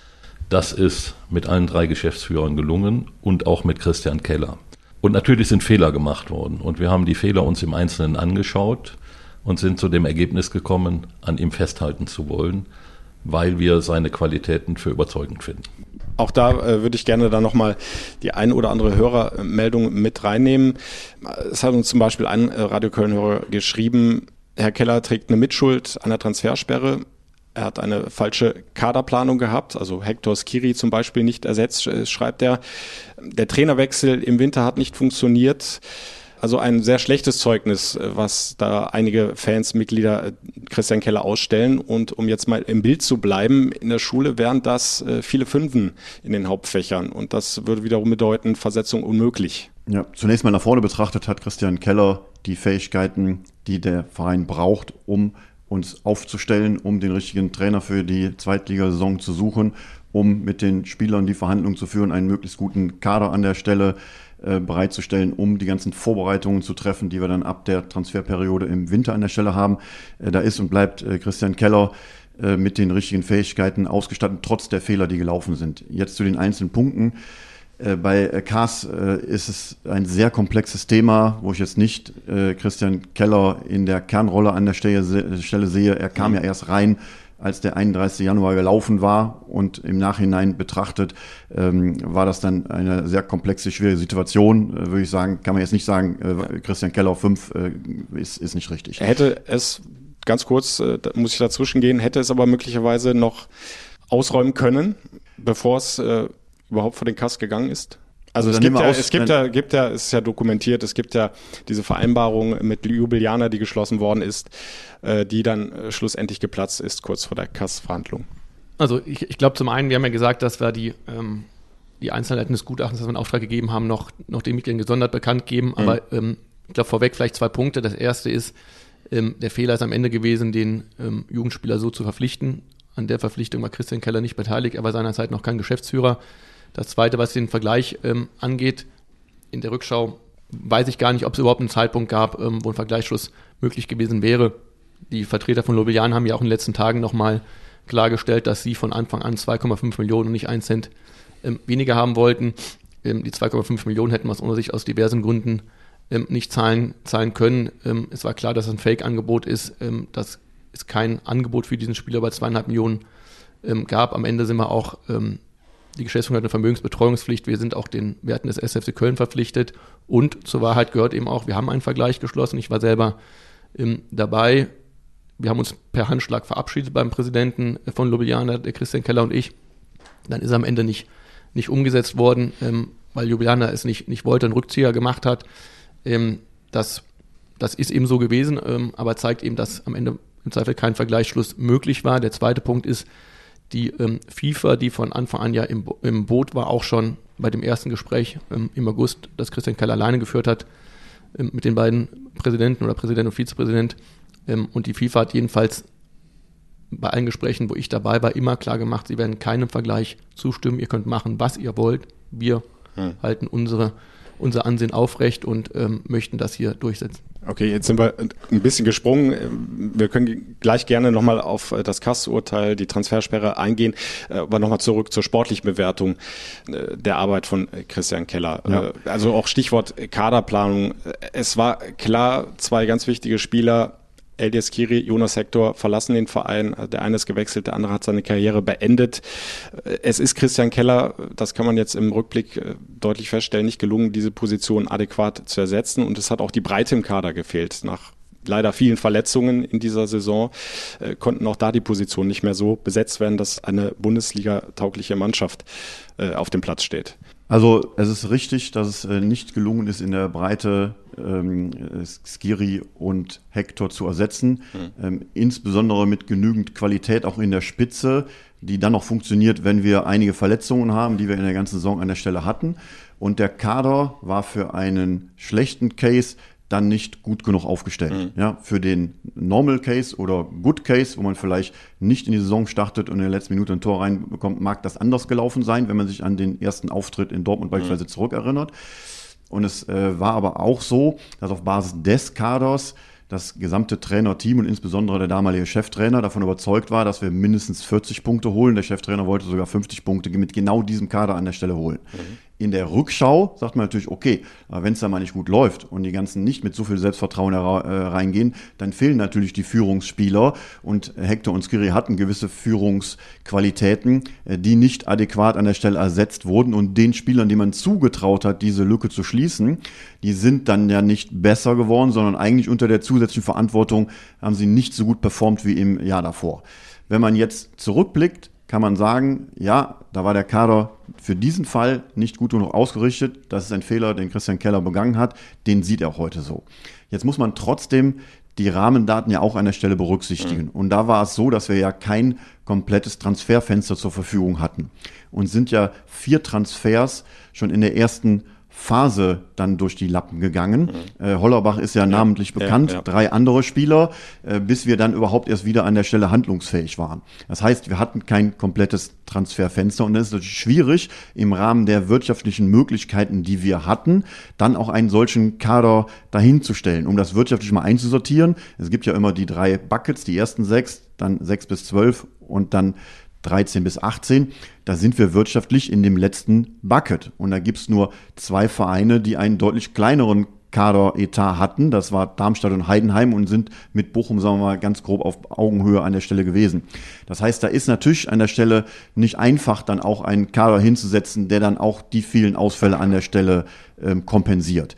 Das ist mit allen 3 Geschäftsführern gelungen und auch mit Christian Keller. Und natürlich sind Fehler gemacht worden und wir haben die Fehler uns im Einzelnen angeschaut und sind zu dem Ergebnis gekommen, an ihm festhalten zu wollen, weil wir seine Qualitäten für überzeugend finden. Auch da würde ich gerne dann nochmal die ein oder andere Hörermeldung mit reinnehmen. Es hat uns zum Beispiel ein Radio Köln-Hörer geschrieben, Herr Keller trägt eine Mitschuld an der Transfersperre. Er hat eine falsche Kaderplanung gehabt, also Hector Skiri zum Beispiel nicht ersetzt, schreibt er. Der Trainerwechsel im Winter hat nicht funktioniert. Also ein sehr schlechtes Zeugnis, was da einige Fans, Mitglieder Christian Keller ausstellen. Und um jetzt mal im Bild zu bleiben, in der Schule wären das viele Fünfen in den Hauptfächern. Und das würde wiederum bedeuten, Versetzung unmöglich. Ja, zunächst mal nach vorne betrachtet hat Christian Keller die Fähigkeiten, die der Verein braucht, um uns aufzustellen, um den richtigen Trainer für die Zweitligasaison zu suchen, um mit den Spielern die Verhandlungen zu führen, einen möglichst guten Kader an der Stelle bereitzustellen, um die ganzen Vorbereitungen zu treffen, die wir dann ab der Transferperiode im Winter an der Stelle haben. Da ist und bleibt Christian Keller mit den richtigen Fähigkeiten ausgestattet, trotz der Fehler, die gelaufen sind. Jetzt zu den einzelnen Punkten. Bei Kaas ist es ein sehr komplexes Thema, wo ich jetzt nicht Christian Keller in der Kernrolle an der Stelle sehe. Er kam ja erst rein, als der 31. Januar gelaufen war und im Nachhinein betrachtet war das dann eine sehr komplexe, schwierige Situation. Würde ich sagen, kann man jetzt nicht sagen, Christian Keller 5 ist nicht richtig. Er hätte es, ganz kurz, muss ich dazwischen gehen, hätte es aber möglicherweise noch ausräumen können, bevor es überhaupt vor den Kass gegangen ist? Also es ist ja dokumentiert, es gibt ja diese Vereinbarung mit Ljubljana, die geschlossen worden ist, die dann schlussendlich geplatzt ist, kurz vor der CAS-Verhandlung. Also ich glaube zum einen, wir haben ja gesagt, dass wir die Einzelheiten des Gutachtens, das wir in Auftrag gegeben haben, noch den Mitgliedern gesondert bekannt geben. Aber ich glaube vorweg vielleicht 2 Punkte. Das erste ist, der Fehler ist am Ende gewesen, den Jugendspieler so zu verpflichten. An der Verpflichtung war Christian Keller nicht beteiligt, er war seinerzeit noch kein Geschäftsführer. Das Zweite, was den Vergleich angeht, in der Rückschau weiß ich gar nicht, ob es überhaupt einen Zeitpunkt gab, wo ein Vergleichsschluss möglich gewesen wäre. Die Vertreter von Ljubljana haben ja auch in den letzten Tagen nochmal klargestellt, dass sie von Anfang an 2,5 Millionen und nicht 1 Cent weniger haben wollten. Die 2,5 Millionen hätten wir aus unserer Sicht aus diversen Gründen nicht zahlen können. Es war klar, dass es ein Fake-Angebot ist, dass es kein Angebot für diesen Spieler bei 2,5 Millionen gab. Am Ende sind wir auch, die Geschäftsführung hat eine Vermögensbetreuungspflicht, wir sind auch den Werten des SFC Köln verpflichtet und zur Wahrheit gehört eben auch, wir haben einen Vergleich geschlossen, ich war selber dabei, wir haben uns per Handschlag verabschiedet beim Präsidenten von Ljubljana, der Christian Keller und ich, dann ist er am Ende nicht umgesetzt worden, weil Ljubljana es nicht wollte, einen Rückzieher gemacht hat. Das ist eben so gewesen, aber zeigt eben, dass am Ende im Zweifel kein Vergleichsschluss möglich war. Der zweite Punkt ist, die FIFA, die von Anfang an ja im Boot war, auch schon bei dem ersten Gespräch im August, das Christian Keller alleine geführt hat, mit den beiden Präsidenten oder Präsident und Vizepräsident. Und die FIFA hat jedenfalls bei allen Gesprächen, wo ich dabei war, immer klar gemacht, sie werden keinem Vergleich zustimmen. Ihr könnt machen, was ihr wollt. Wir halten unser Ansehen aufrecht und möchten das hier durchsetzen. Okay, jetzt sind wir ein bisschen gesprungen. Wir können gleich gerne nochmal auf das CAS-Urteil, die Transfersperre eingehen, aber nochmal zurück zur sportlichen Bewertung der Arbeit von Christian Keller. Ja. Also auch Stichwort Kaderplanung. Es war klar, 2 ganz wichtige Spieler, Eldiyes Kiri, Jonas Hector, verlassen den Verein. Der eine ist gewechselt, der andere hat seine Karriere beendet. Es ist Christian Keller, das kann man jetzt im Rückblick deutlich feststellen, nicht gelungen, diese Position adäquat zu ersetzen. Und es hat auch die Breite im Kader gefehlt. Nach leider vielen Verletzungen in dieser Saison konnten auch da die Positionen nicht mehr so besetzt werden, dass eine Bundesliga-taugliche Mannschaft auf dem Platz steht. Also es ist richtig, dass es nicht gelungen ist, in der Breite Skiri und Hector zu ersetzen. Insbesondere mit genügend Qualität auch in der Spitze, die dann noch funktioniert, wenn wir einige Verletzungen haben, die wir in der ganzen Saison an der Stelle hatten. Und der Kader war für einen schlechten Case dann nicht gut genug aufgestellt. Ja, für den Normal Case oder Good Case, wo man vielleicht nicht in die Saison startet und in der letzten Minute ein Tor reinbekommt, mag das anders gelaufen sein, wenn man sich an den ersten Auftritt in Dortmund beispielsweise zurückerinnert. Und es war aber auch so, dass auf Basis des Kaders das gesamte Trainerteam und insbesondere der damalige Cheftrainer davon überzeugt war, dass wir mindestens 40 Punkte holen. Der Cheftrainer wollte sogar 50 Punkte mit genau diesem Kader an der Stelle holen. In der Rückschau sagt man natürlich, okay, aber wenn es da mal nicht gut läuft und die ganzen nicht mit so viel Selbstvertrauen reingehen, dann fehlen natürlich die Führungsspieler und Hector und Skiri hatten gewisse Führungsqualitäten, die nicht adäquat an der Stelle ersetzt wurden und den Spielern, denen man zugetraut hat, diese Lücke zu schließen, die sind dann ja nicht besser geworden, sondern eigentlich unter der zusätzlichen Verantwortung haben sie nicht so gut performt wie im Jahr davor. Wenn man jetzt zurückblickt, kann man sagen, ja, da war der Kader für diesen Fall nicht gut genug ausgerichtet. Das ist ein Fehler, den Christian Keller begangen hat. Den sieht er auch heute so. Jetzt muss man trotzdem die Rahmendaten ja auch an der Stelle berücksichtigen. Und da war es so, dass wir ja kein komplettes Transferfenster zur Verfügung hatten. Und sind ja 4 Transfers schon in der ersten Phase dann durch die Lappen gegangen. Hollerbach ist ja namentlich bekannt, 3 andere Spieler, bis wir dann überhaupt erst wieder an der Stelle handlungsfähig waren. Das heißt, wir hatten kein komplettes Transferfenster und es ist natürlich schwierig, im Rahmen der wirtschaftlichen Möglichkeiten, die wir hatten, dann auch einen solchen Kader dahin zu stellen, um das wirtschaftlich mal einzusortieren. Es gibt ja immer die 3 Buckets, die ersten 6, dann 6 bis 12 und dann 13 bis 18, da sind wir wirtschaftlich in dem letzten Bucket. Und da gibt's nur 2 Vereine, die einen deutlich kleineren Kaderetat hatten. Das war Darmstadt und Heidenheim und sind mit Bochum, sagen wir mal, ganz grob auf Augenhöhe an der Stelle gewesen. Das heißt, da ist natürlich an der Stelle nicht einfach, dann auch einen Kader hinzusetzen, der dann auch die vielen Ausfälle an der Stelle kompensiert.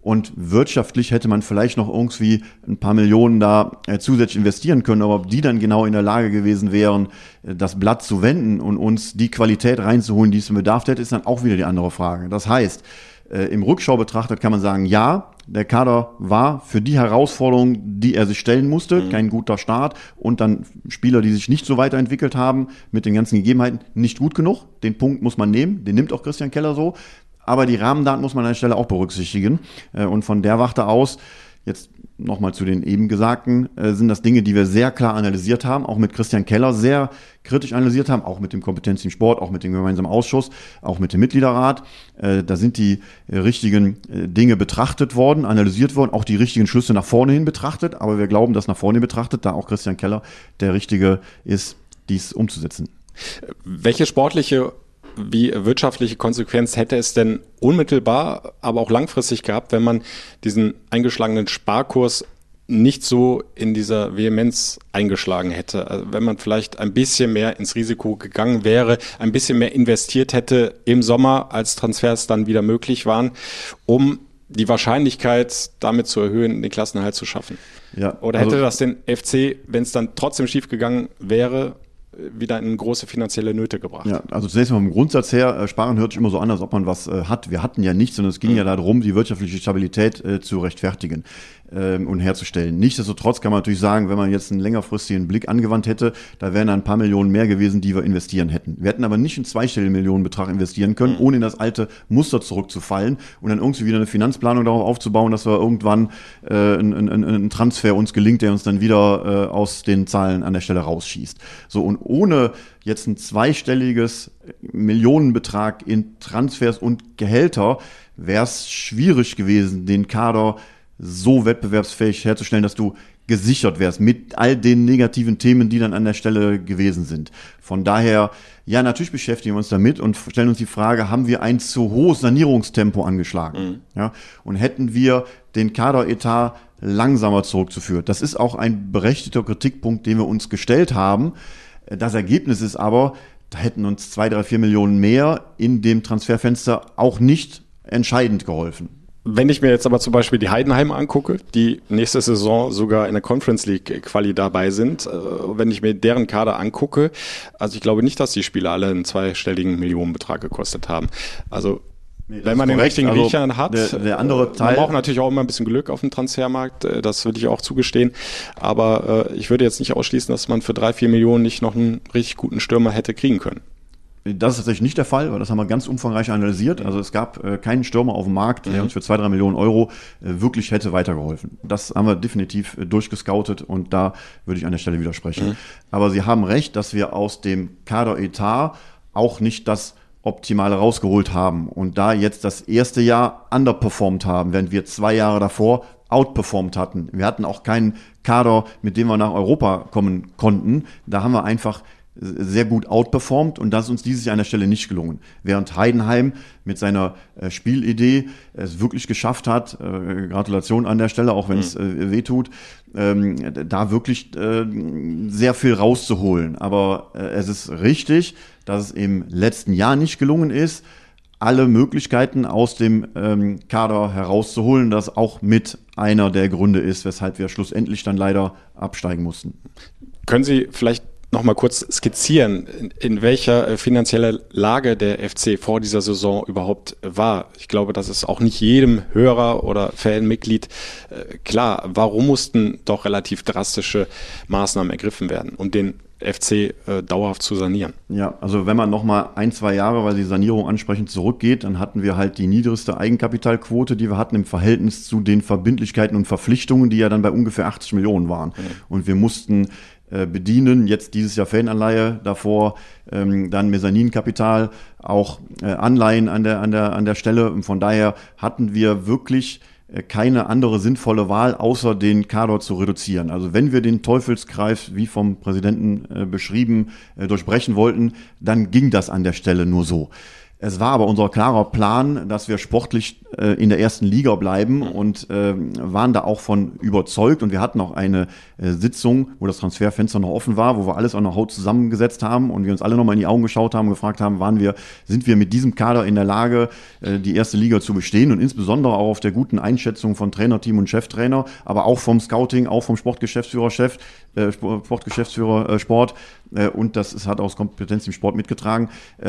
Und wirtschaftlich hätte man vielleicht noch irgendwie ein paar Millionen da zusätzlich investieren können. Aber ob die dann genau in der Lage gewesen wären, das Blatt zu wenden und uns die Qualität reinzuholen, die es bedarf hätte, ist dann auch wieder die andere Frage. Das heißt, im Rückschau betrachtet kann man sagen, ja, der Kader war für die Herausforderung, die er sich stellen musste, kein guter Start und dann Spieler, die sich nicht so weiterentwickelt haben mit den ganzen Gegebenheiten, nicht gut genug. Den Punkt muss man nehmen, den nimmt auch Christian Keller so. Aber die Rahmendaten muss man an der Stelle auch berücksichtigen. Und von der Warte aus, jetzt nochmal zu den eben Gesagten, sind das Dinge, die wir sehr klar analysiert haben, auch mit Christian Keller sehr kritisch analysiert haben, auch mit dem Kompetenzteam Sport, auch mit dem gemeinsamen Ausschuss, auch mit dem Mitgliederrat. Da sind die richtigen Dinge betrachtet worden, analysiert worden, auch die richtigen Schlüsse nach vorne hin betrachtet. Aber wir glauben, dass nach vorne hin betrachtet, da auch Christian Keller der Richtige ist, dies umzusetzen. Welche sportliche wie wirtschaftliche Konsequenz hätte es denn unmittelbar, aber auch langfristig gehabt, wenn man diesen eingeschlagenen Sparkurs nicht so in dieser Vehemenz eingeschlagen hätte? Also wenn man vielleicht ein bisschen mehr ins Risiko gegangen wäre, ein bisschen mehr investiert hätte im Sommer, als Transfers dann wieder möglich waren, um die Wahrscheinlichkeit damit zu erhöhen, den Klassenerhalt zu schaffen. Ja, oder hätte das den FC, wenn es dann trotzdem schief gegangen wäre, wieder in große finanzielle Nöte gebracht? Ja, also zunächst mal vom Grundsatz her, Sparen hört sich immer so an, als ob man was hat. Wir hatten ja nichts, sondern es ging ja darum, die wirtschaftliche Stabilität zu rechtfertigen und herzustellen. Nichtsdestotrotz kann man natürlich sagen, wenn man jetzt einen längerfristigen Blick angewandt hätte, da wären ein paar Millionen mehr gewesen, die wir investieren hätten. Wir hätten aber nicht einen zweistelligen Millionenbetrag investieren können, ohne in das alte Muster zurückzufallen und dann irgendwie wieder eine Finanzplanung darauf aufzubauen, dass wir irgendwann ein Transfer uns gelingt, der uns dann wieder aus den Zahlen an der Stelle rausschießt. So, und ohne jetzt ein zweistelliges Millionenbetrag in Transfers und Gehälter wäre es schwierig gewesen, den Kader so wettbewerbsfähig herzustellen, dass du gesichert wärst mit all den negativen Themen, die dann an der Stelle gewesen sind. Von daher, ja, natürlich beschäftigen wir uns damit und stellen uns die Frage, haben wir ein zu hohes Sanierungstempo angeschlagen? Ja, und hätten wir den Kaderetat langsamer zurückzuführen? Das ist auch ein berechtigter Kritikpunkt, den wir uns gestellt haben. Das Ergebnis ist aber, da hätten uns 2, 3, 4 Millionen mehr in dem Transferfenster auch nicht entscheidend geholfen. Wenn ich mir jetzt aber zum Beispiel die Heidenheimer angucke, die nächste Saison sogar in der Conference League Quali dabei sind, wenn ich mir deren Kader angucke, also ich glaube nicht, dass die Spieler alle einen zweistelligen Millionenbetrag gekostet haben. Also wenn man den richtigen Riecher hat, der andere Teil, man braucht natürlich auch immer ein bisschen Glück auf dem Transfermarkt, das will ich auch zugestehen, aber ich würde jetzt nicht ausschließen, dass man für 3, 4 Millionen nicht noch einen richtig guten Stürmer hätte kriegen können. Das ist tatsächlich nicht der Fall, weil das haben wir ganz umfangreich analysiert. Also es gab keinen Stürmer auf dem Markt, der uns für 2, 3 Millionen Euro wirklich hätte weitergeholfen. Das haben wir definitiv durchgescoutet und da würde ich an der Stelle widersprechen. Aber Sie haben recht, dass wir aus dem Kaderetat auch nicht das Optimale rausgeholt haben und da jetzt das erste Jahr underperformed haben, während wir 2 Jahre davor outperformed hatten. Wir hatten auch keinen Kader, mit dem wir nach Europa kommen konnten. Da haben wir einfach sehr gut outperformt und das ist uns dieses Jahr an der Stelle nicht gelungen. Während Heidenheim mit seiner Spielidee es wirklich geschafft hat, Gratulation an der Stelle, auch wenn es wehtut, da wirklich sehr viel rauszuholen. Aber es ist richtig, dass es im letzten Jahr nicht gelungen ist, alle Möglichkeiten aus dem Kader herauszuholen, das auch mit einer der Gründe ist, weshalb wir schlussendlich dann leider absteigen mussten. Können Sie vielleicht noch mal kurz skizzieren, in welcher finanzieller Lage der FC vor dieser Saison überhaupt war? Ich glaube, das ist auch nicht jedem Hörer oder Fanmitglied klar. Warum mussten doch relativ drastische Maßnahmen ergriffen werden, um den FC dauerhaft zu sanieren? Ja, also wenn man noch mal 1, 2 Jahre, weil die Sanierung ansprechend zurückgeht, dann hatten wir halt die niedrigste Eigenkapitalquote, die wir hatten im Verhältnis zu den Verbindlichkeiten und Verpflichtungen, die ja dann bei ungefähr 80 Millionen waren. Und wir mussten bedienen, jetzt dieses Jahr Fananleihe, davor dann Mezzaninkapital, auch Anleihen an der Stelle. Und von daher hatten wir wirklich keine andere sinnvolle Wahl, außer den Kader zu reduzieren. Also wenn wir den Teufelskreis, wie vom Präsidenten beschrieben, durchbrechen wollten, dann ging das an der Stelle nur so. Es war aber unser klarer Plan, dass wir sportlich in der ersten Liga bleiben und waren da auch von überzeugt. Und wir hatten auch eine Sitzung, wo das Transferfenster noch offen war, wo wir alles an der Haut zusammengesetzt haben und wir uns alle nochmal in die Augen geschaut haben und gefragt haben, sind wir mit diesem Kader in der Lage, die erste Liga zu bestehen, und insbesondere auch auf der guten Einschätzung von Trainerteam und Cheftrainer, aber auch vom Scouting, auch vom Sportgeschäftsführer Sport, und das hat aus Kompetenz im Sport mitgetragen,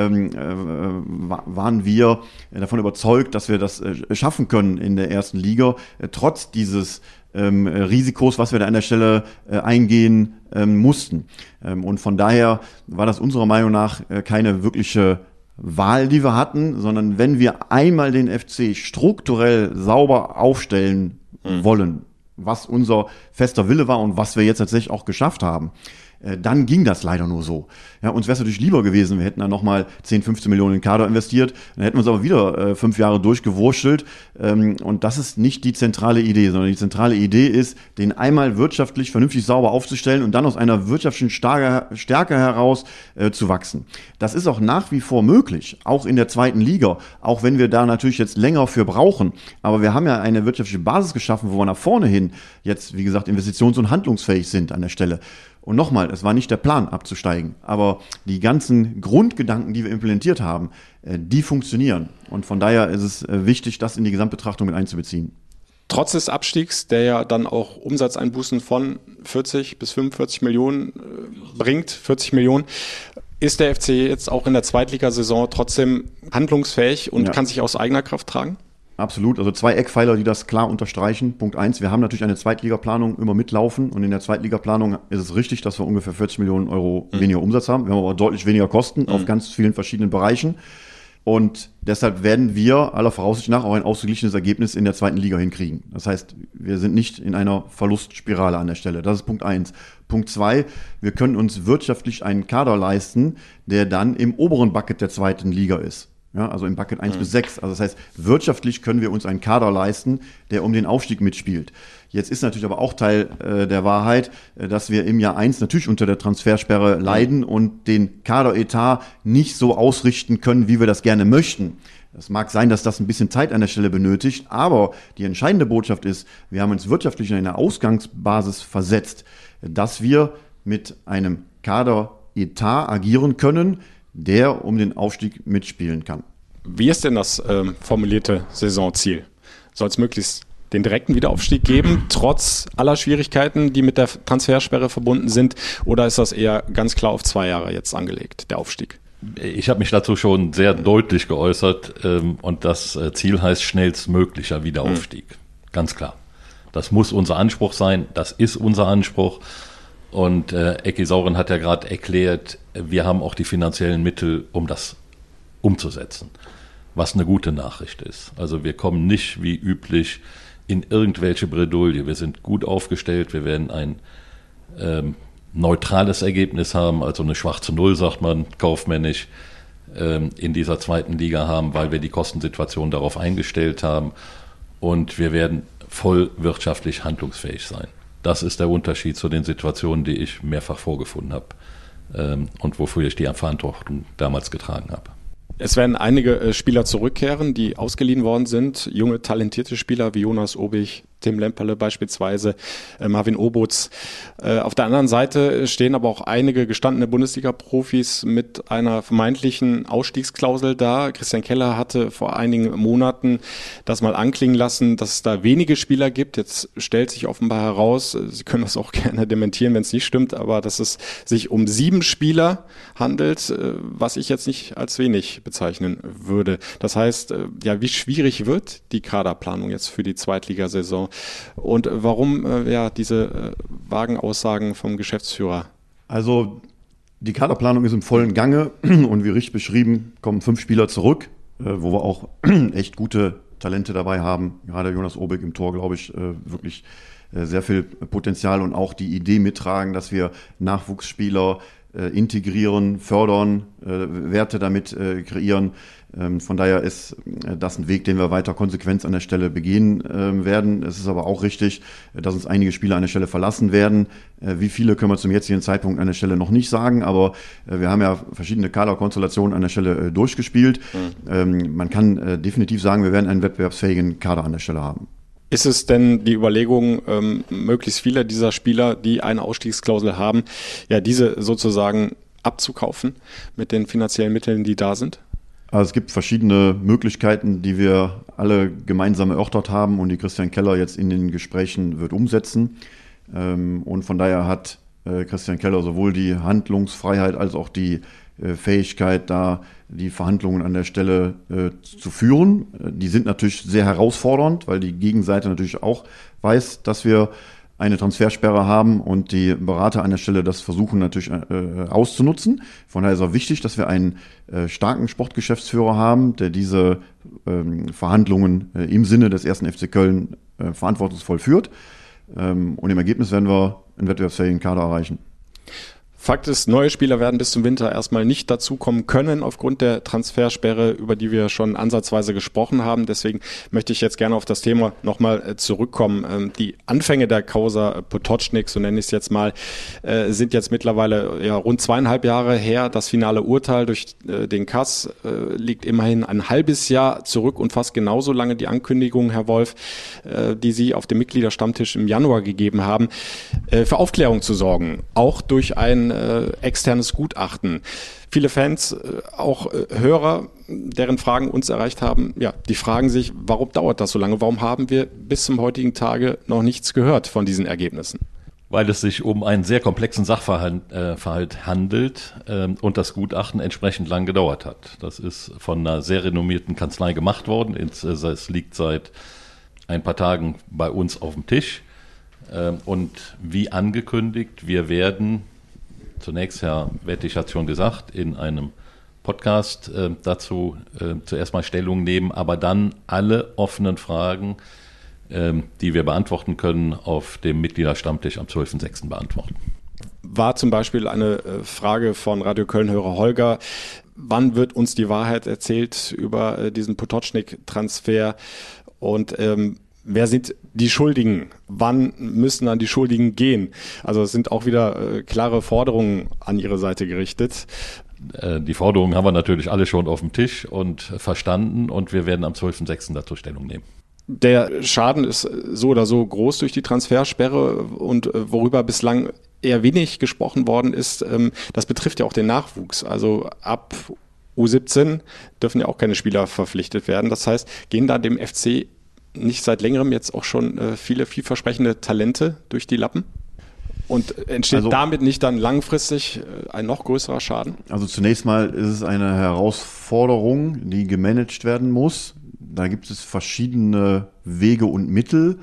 waren wir davon überzeugt, dass wir das schaffen können in der ersten Liga, trotz dieses Risikos, was wir da an der Stelle eingehen mussten. Und von daher war das unserer Meinung nach keine wirkliche Wahl, die wir hatten, sondern wenn wir einmal den FC strukturell sauber aufstellen wollen, was unser fester Wille war und was wir jetzt tatsächlich auch geschafft haben, dann ging das leider nur so. Ja, uns wäre es natürlich lieber gewesen, wir hätten dann nochmal 10, 15 Millionen in den Kader investiert, dann hätten wir uns aber wieder 5 Jahre durchgewurschtelt, und das ist nicht die zentrale Idee, sondern die zentrale Idee ist, den einmal wirtschaftlich vernünftig sauber aufzustellen und dann aus einer wirtschaftlichen Stärke heraus zu wachsen. Das ist auch nach wie vor möglich, auch in der zweiten Liga, auch wenn wir da natürlich jetzt länger für brauchen, aber wir haben ja eine wirtschaftliche Basis geschaffen, wo wir nach vorne hin jetzt, wie gesagt, investitions- und handlungsfähig sind an der Stelle. Und nochmal, es war nicht der Plan, abzusteigen, aber die ganzen Grundgedanken, die wir implementiert haben, die funktionieren. Und von daher ist es wichtig, das in die Gesamtbetrachtung mit einzubeziehen. Trotz des Abstiegs, der ja dann auch Umsatzeinbußen von 40 bis 45 Millionen bringt, 40 Millionen, ist der FC jetzt auch in der Zweitligasaison trotzdem handlungsfähig und kann sich aus eigener Kraft tragen? Absolut, also 2 Eckpfeiler, die das klar unterstreichen. Punkt 1, wir haben natürlich eine Zweitligaplanung immer mitlaufen, und in der Zweitligaplanung ist es richtig, dass wir ungefähr 40 Millionen Euro weniger Umsatz haben. Wir haben aber deutlich weniger Kosten auf ganz vielen verschiedenen Bereichen, und deshalb werden wir aller Voraussicht nach auch ein ausgeglichenes Ergebnis in der zweiten Liga hinkriegen. Das heißt, wir sind nicht in einer Verlustspirale an der Stelle. Das ist Punkt 1. Punkt 2, wir können uns wirtschaftlich einen Kader leisten, der dann im oberen Bucket der zweiten Liga ist. Ja, also im Bucket 1 bis 6. Also das heißt, wirtschaftlich können wir uns einen Kader leisten, der um den Aufstieg mitspielt. Jetzt ist natürlich aber auch Teil der Wahrheit, dass wir im Jahr 1 natürlich unter der Transfersperre leiden und den Kaderetat nicht so ausrichten können, wie wir das gerne möchten. Es mag sein, dass das ein bisschen Zeit an der Stelle benötigt, aber die entscheidende Botschaft ist, wir haben uns wirtschaftlich in eine Ausgangsbasis versetzt, dass wir mit einem Kaderetat agieren können, der um den Aufstieg mitspielen kann. Wie ist denn das formulierte Saisonziel? Soll es möglichst den direkten Wiederaufstieg geben, trotz aller Schwierigkeiten, die mit der Transfersperre verbunden sind? Oder ist das eher ganz klar auf 2 Jahre jetzt angelegt, der Aufstieg? Ich habe mich dazu schon sehr deutlich geäußert, und das Ziel heißt schnellstmöglicher Wiederaufstieg. Ganz klar. Das muss unser Anspruch sein, das ist unser Anspruch. Und Ecki Sauren hat ja gerade erklärt, wir haben auch die finanziellen Mittel, um das umzusetzen, was eine gute Nachricht ist. Also wir kommen nicht wie üblich in irgendwelche Bredouille. Wir sind gut aufgestellt, wir werden ein neutrales Ergebnis haben, also eine schwarze Null, sagt man kaufmännisch, in dieser zweiten Liga haben, weil wir die Kostensituation darauf eingestellt haben, und wir werden voll wirtschaftlich handlungsfähig sein. Das ist der Unterschied zu den Situationen, die ich mehrfach vorgefunden habe und wofür ich die Verantwortung damals getragen habe. Es werden einige Spieler zurückkehren, die ausgeliehen worden sind. Junge, talentierte Spieler wie Jonas Obig, Tim Lemperle beispielsweise, Marvin Obutz. Auf der anderen Seite stehen aber auch einige gestandene Bundesliga-Profis mit einer vermeintlichen Ausstiegsklausel da. Christian Keller hatte vor einigen Monaten das mal anklingen lassen, dass es da wenige Spieler gibt. Jetzt stellt sich offenbar heraus, Sie können das auch gerne dementieren, wenn es nicht stimmt, aber dass es sich um 7 Spieler handelt, was ich jetzt nicht als wenig bezeichnen würde. Das heißt, ja, wie schwierig wird die Kaderplanung jetzt für die Zweitligasaison? Und warum diese vagen Aussagen vom Geschäftsführer? Also die Kaderplanung ist im vollen Gange und wie richtig beschrieben, kommen 5 Spieler zurück, wo wir auch echt gute Talente dabei haben. Gerade Jonas Obig im Tor, glaube ich, wirklich sehr viel Potenzial und auch die Idee mittragen, dass wir Nachwuchsspieler integrieren, fördern, Werte damit kreieren. Von daher ist das ein Weg, den wir weiter konsequent an der Stelle begehen werden. Es ist aber auch richtig, dass uns einige Spieler an der Stelle verlassen werden. Wie viele können wir zum jetzigen Zeitpunkt an der Stelle noch nicht sagen, aber wir haben ja verschiedene Kaderkonstellationen an der Stelle durchgespielt. Man kann definitiv sagen, wir werden einen wettbewerbsfähigen Kader an der Stelle haben. Ist es denn die Überlegung, möglichst viele dieser Spieler, die eine Ausstiegsklausel haben, ja diese sozusagen abzukaufen mit den finanziellen Mitteln, die da sind? Also es gibt verschiedene Möglichkeiten, die wir alle gemeinsam erörtert haben und die Christian Keller jetzt in den Gesprächen wird umsetzen. Und von daher hat Christian Keller sowohl die Handlungsfreiheit als auch die Fähigkeit, da die Verhandlungen an der Stelle zu führen. Die sind natürlich sehr herausfordernd, weil die Gegenseite natürlich auch weiß, dass wir eine Transfersperre haben und die Berater an der Stelle das versuchen natürlich auszunutzen. Von daher ist auch wichtig, dass wir einen starken Sportgeschäftsführer haben, der diese Verhandlungen im Sinne des 1. FC Köln verantwortungsvoll führt. Und im Ergebnis werden wir einen wettbewerbsfähigen Kader erreichen. Fakt ist, neue Spieler werden bis zum Winter erstmal nicht dazukommen können aufgrund der Transfersperre, über die wir schon ansatzweise gesprochen haben. Deswegen möchte ich jetzt gerne auf das Thema nochmal zurückkommen. Die Anfänge der Causa Potočnik, so nenne ich es jetzt mal, sind jetzt mittlerweile ja rund 2,5 Jahre her. Das finale Urteil durch den KAS liegt immerhin ein halbes Jahr zurück und fast genauso lange die Ankündigung, Herr Wolf, die Sie auf dem Mitgliederstammtisch im Januar gegeben haben, für Aufklärung zu sorgen, auch durch ein externes Gutachten. Viele Fans, auch Hörer, deren Fragen uns erreicht haben, ja, die fragen sich, warum dauert das so lange? Warum haben wir bis zum heutigen Tage noch nichts gehört von diesen Ergebnissen? Weil es sich um einen sehr komplexen Sachverhalt handelt und das Gutachten entsprechend lang gedauert hat. Das ist von einer sehr renommierten Kanzlei gemacht worden. Es liegt seit ein paar Tagen bei uns auf dem Tisch. Und wie angekündigt, wir werden zunächst, Herr Wettig hat schon gesagt, in einem Podcast dazu zuerst mal Stellung nehmen, aber dann alle offenen Fragen, die wir beantworten können, auf dem Mitgliederstammtisch am 12.06. beantworten. War zum Beispiel eine Frage von Radio Köln-Hörer Holger, wann wird uns die Wahrheit erzählt über diesen Potočnik-Transfer und wer sind die Schuldigen? Wann müssen dann die Schuldigen gehen? Also es sind auch wieder klare Forderungen an Ihre Seite gerichtet. Die Forderungen haben wir natürlich alle schon auf dem Tisch und verstanden und wir werden am 12.06. dazu Stellung nehmen. Der Schaden ist so oder so groß durch die Transfersperre und worüber bislang eher wenig gesprochen worden ist, das betrifft ja auch den Nachwuchs. Also ab U17 dürfen ja auch keine Spieler verpflichtet werden. Das heißt, gehen da dem FC nicht seit längerem jetzt auch schon viele vielversprechende Talente durch die Lappen? Und entsteht damit nicht dann langfristig ein noch größerer Schaden? Also zunächst mal ist es eine Herausforderung, die gemanagt werden muss. Da gibt es verschiedene Wege und Mittel,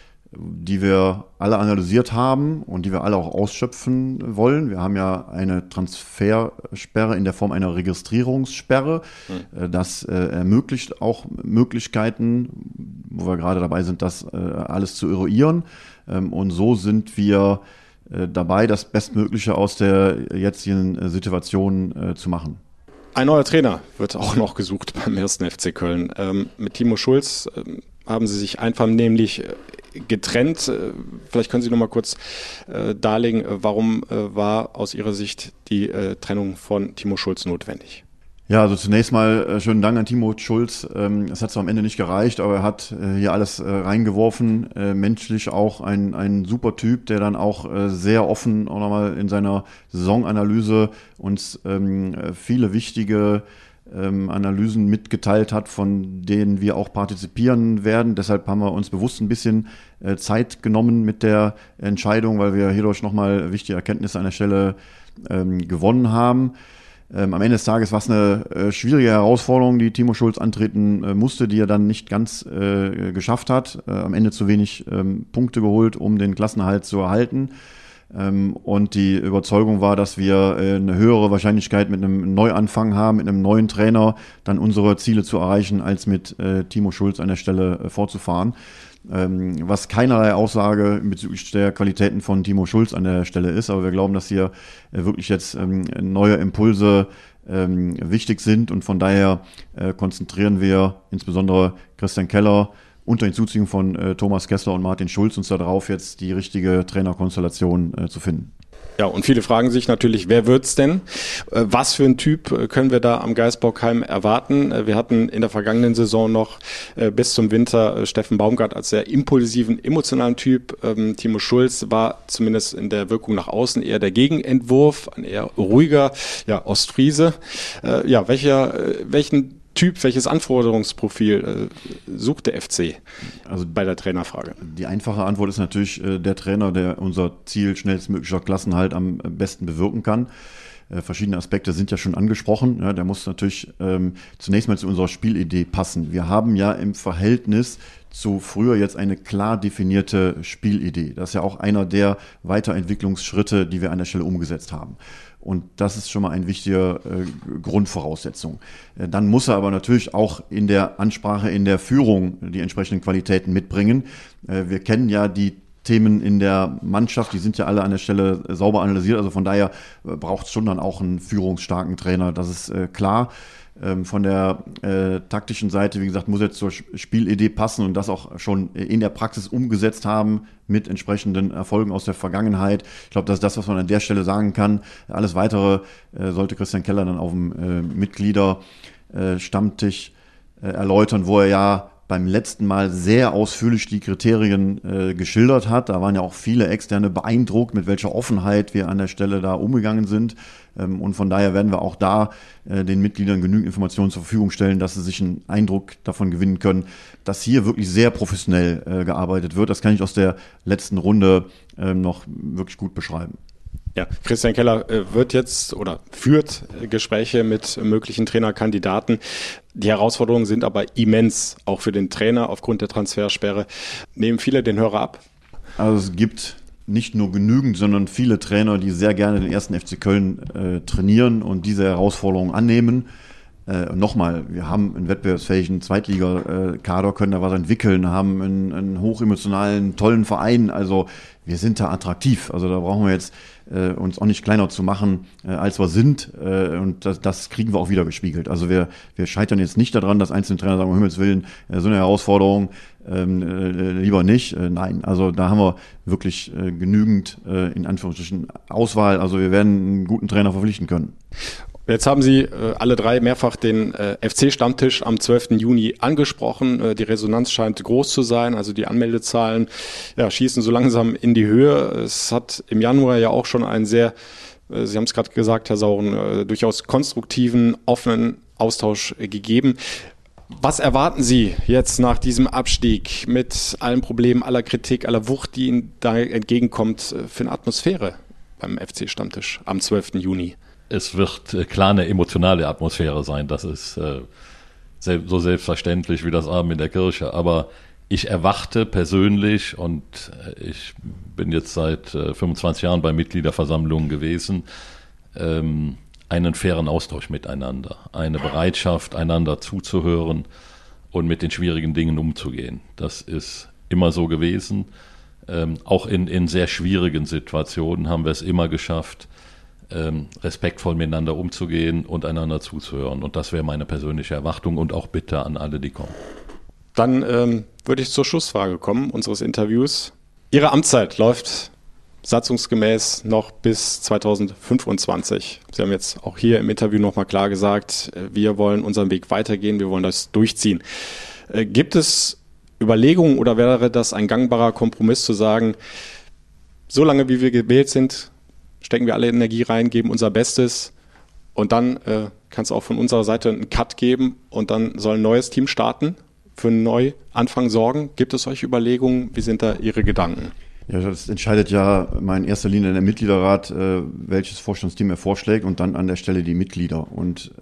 die wir alle analysiert haben und die wir alle auch ausschöpfen wollen. Wir haben ja eine Transfersperre in der Form einer Registrierungssperre. Das ermöglicht auch Möglichkeiten, wo wir gerade dabei sind, das alles zu eruieren. Und so sind wir dabei, das Bestmögliche aus der jetzigen Situation zu machen. Ein neuer Trainer wird auch noch gesucht beim 1. FC Köln. Mit Timo Schulz haben Sie sich einvernehmlich getrennt. Vielleicht können Sie noch mal kurz darlegen, warum war aus Ihrer Sicht die Trennung von Timo Schulz notwendig? Ja, also zunächst mal schönen Dank an Timo Schulz. Es hat zwar am Ende nicht gereicht, aber er hat hier alles reingeworfen. Menschlich auch ein super Typ, der dann auch sehr offen auch nochmal in seiner Saisonanalyse uns viele wichtige Analysen mitgeteilt hat, von denen wir auch partizipieren werden. Deshalb haben wir uns bewusst ein bisschen Zeit genommen mit der Entscheidung, weil wir hierdurch nochmal wichtige Erkenntnisse an der Stelle gewonnen haben. Am Ende des Tages war es eine schwierige Herausforderung, die Timo Schulz antreten musste, die er dann nicht ganz geschafft hat. Am Ende zu wenig Punkte geholt, um den Klassenerhalt zu erhalten. Und die Überzeugung war, dass wir eine höhere Wahrscheinlichkeit mit einem Neuanfang haben, mit einem neuen Trainer, dann unsere Ziele zu erreichen, als mit Timo Schulz an der Stelle fortzufahren. was keinerlei Aussage bezüglich der Qualitäten von Timo Schulz an der Stelle ist. Aber wir glauben, dass hier wirklich jetzt neue Impulse wichtig sind und von daher konzentrieren wir insbesondere Christian Keller unter Hinzuziehung von Thomas Kessler und Martin Schulz uns darauf, jetzt die richtige Trainerkonstellation zu finden. Ja, und viele fragen sich natürlich, wer wird's denn? Was für ein Typ können wir da am Geisbockheim erwarten? Wir hatten in der vergangenen Saison noch bis zum Winter Steffen Baumgart als sehr impulsiven, emotionalen Typ. Timo Schulz war zumindest in der Wirkung nach außen eher der Gegenentwurf, ein eher ruhiger, Ostfriese. Welchen Typ, welches Anforderungsprofil sucht der FC also bei der Trainerfrage? Die einfache Antwort ist natürlich der Trainer, der unser Ziel schnellstmöglicher Klassenhalt am besten bewirken kann. Verschiedene Aspekte sind ja schon angesprochen. Ja, der muss natürlich zunächst mal zu unserer Spielidee passen. Wir haben ja im Verhältnis zu früher jetzt eine klar definierte Spielidee. Das ist ja auch einer der Weiterentwicklungsschritte, die wir an der Stelle umgesetzt haben. Und das ist schon mal eine wichtige Grundvoraussetzung. Dann muss er aber natürlich auch in der Ansprache, in der Führung die entsprechenden Qualitäten mitbringen. Wir kennen ja die Themen in der Mannschaft, die sind ja alle an der Stelle sauber analysiert. Also von daher braucht es schon dann auch einen führungsstarken Trainer. Das ist klar. Von der taktischen Seite, wie gesagt, muss jetzt zur Spielidee passen und das auch schon in der Praxis umgesetzt haben mit entsprechenden Erfolgen aus der Vergangenheit. Ich glaube, das ist das, was man an der Stelle sagen kann. Alles Weitere sollte Christian Keller dann auf dem Mitgliederstammtisch erläutern, wo er ja beim letzten Mal sehr ausführlich die Kriterien geschildert hat. Da waren ja auch viele Externe beeindruckt, mit welcher Offenheit wir an der Stelle da umgegangen sind. Und von daher werden wir auch da den Mitgliedern genügend Informationen zur Verfügung stellen, dass sie sich einen Eindruck davon gewinnen können, dass hier wirklich sehr professionell gearbeitet wird. Das kann ich aus der letzten Runde noch wirklich gut beschreiben. Ja, Christian Keller wird jetzt oder führt Gespräche mit möglichen Trainerkandidaten. Die Herausforderungen sind aber immens, auch für den Trainer aufgrund der Transfersperre. Nehmen viele den Hörer ab? Also es gibt nicht nur genügend, sondern viele Trainer, die sehr gerne den 1. FC Köln trainieren und diese Herausforderungen annehmen. Nochmal, wir haben einen wettbewerbsfähigen Zweitliga-Kader, können da was entwickeln, haben einen hochemotionalen, tollen Verein. Also wir sind da attraktiv. Also da brauchen wir jetzt uns auch nicht kleiner zu machen, als wir sind. Und das kriegen wir auch wieder gespiegelt. Also wir scheitern jetzt nicht daran, dass einzelne Trainer sagen, um Himmels Willen, so eine Herausforderung lieber nicht. Nein, also da haben wir wirklich genügend, in Anführungsstrichen, Auswahl. Also wir werden einen guten Trainer verpflichten können. Jetzt haben Sie alle drei mehrfach den FC-Stammtisch am 12. Juni angesprochen. Die Resonanz scheint groß zu sein, also die Anmeldezahlen schießen so langsam in die Höhe. Es hat im Januar ja auch schon einen sehr, Sie haben es gerade gesagt, Herr Sauren, durchaus konstruktiven, offenen Austausch gegeben. Was erwarten Sie jetzt nach diesem Abstieg mit allen Problemen, aller Kritik, aller Wucht, die Ihnen da entgegenkommt, für eine Atmosphäre beim FC-Stammtisch am 12. Juni? Es wird klar eine emotionale Atmosphäre sein. Das ist so selbstverständlich wie das Abend in der Kirche. Aber ich erwarte persönlich, und ich bin jetzt seit 25 Jahren bei Mitgliederversammlungen gewesen, einen fairen Austausch miteinander. Eine Bereitschaft, einander zuzuhören und mit den schwierigen Dingen umzugehen. Das ist immer so gewesen. Auch in sehr schwierigen Situationen haben wir es immer geschafft, respektvoll miteinander umzugehen und einander zuzuhören. Und das wäre meine persönliche Erwartung und auch Bitte an alle, die kommen. Dann würde ich zur Schlussfrage kommen unseres Interviews. Ihre Amtszeit läuft satzungsgemäß noch bis 2025. Sie haben jetzt auch hier im Interview nochmal klar gesagt, wir wollen unseren Weg weitergehen, wir wollen das durchziehen. Gibt es Überlegungen oder wäre das ein gangbarer Kompromiss zu sagen, solange wie wir gewählt sind, stecken wir alle Energie rein, geben unser Bestes und dann kann es auch von unserer Seite einen Cut geben und dann soll ein neues Team starten, für einen Neuanfang sorgen. Gibt es solche Überlegungen? Wie sind da Ihre Gedanken? Ja, das entscheidet ja mal in erster Linie der Mitgliederrat, welches Vorstandsteam er vorschlägt und dann an der Stelle die Mitglieder. Und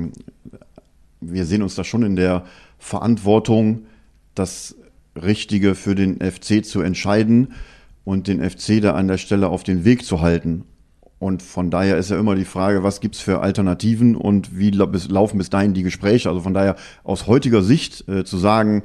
wir sehen uns da schon in der Verantwortung, das Richtige für den FC zu entscheiden und den FC da an der Stelle auf den Weg zu halten. Und von daher ist ja immer die Frage, was gibt's für Alternativen und wie laufen bis dahin die Gespräche? Also von daher aus heutiger Sicht zu sagen,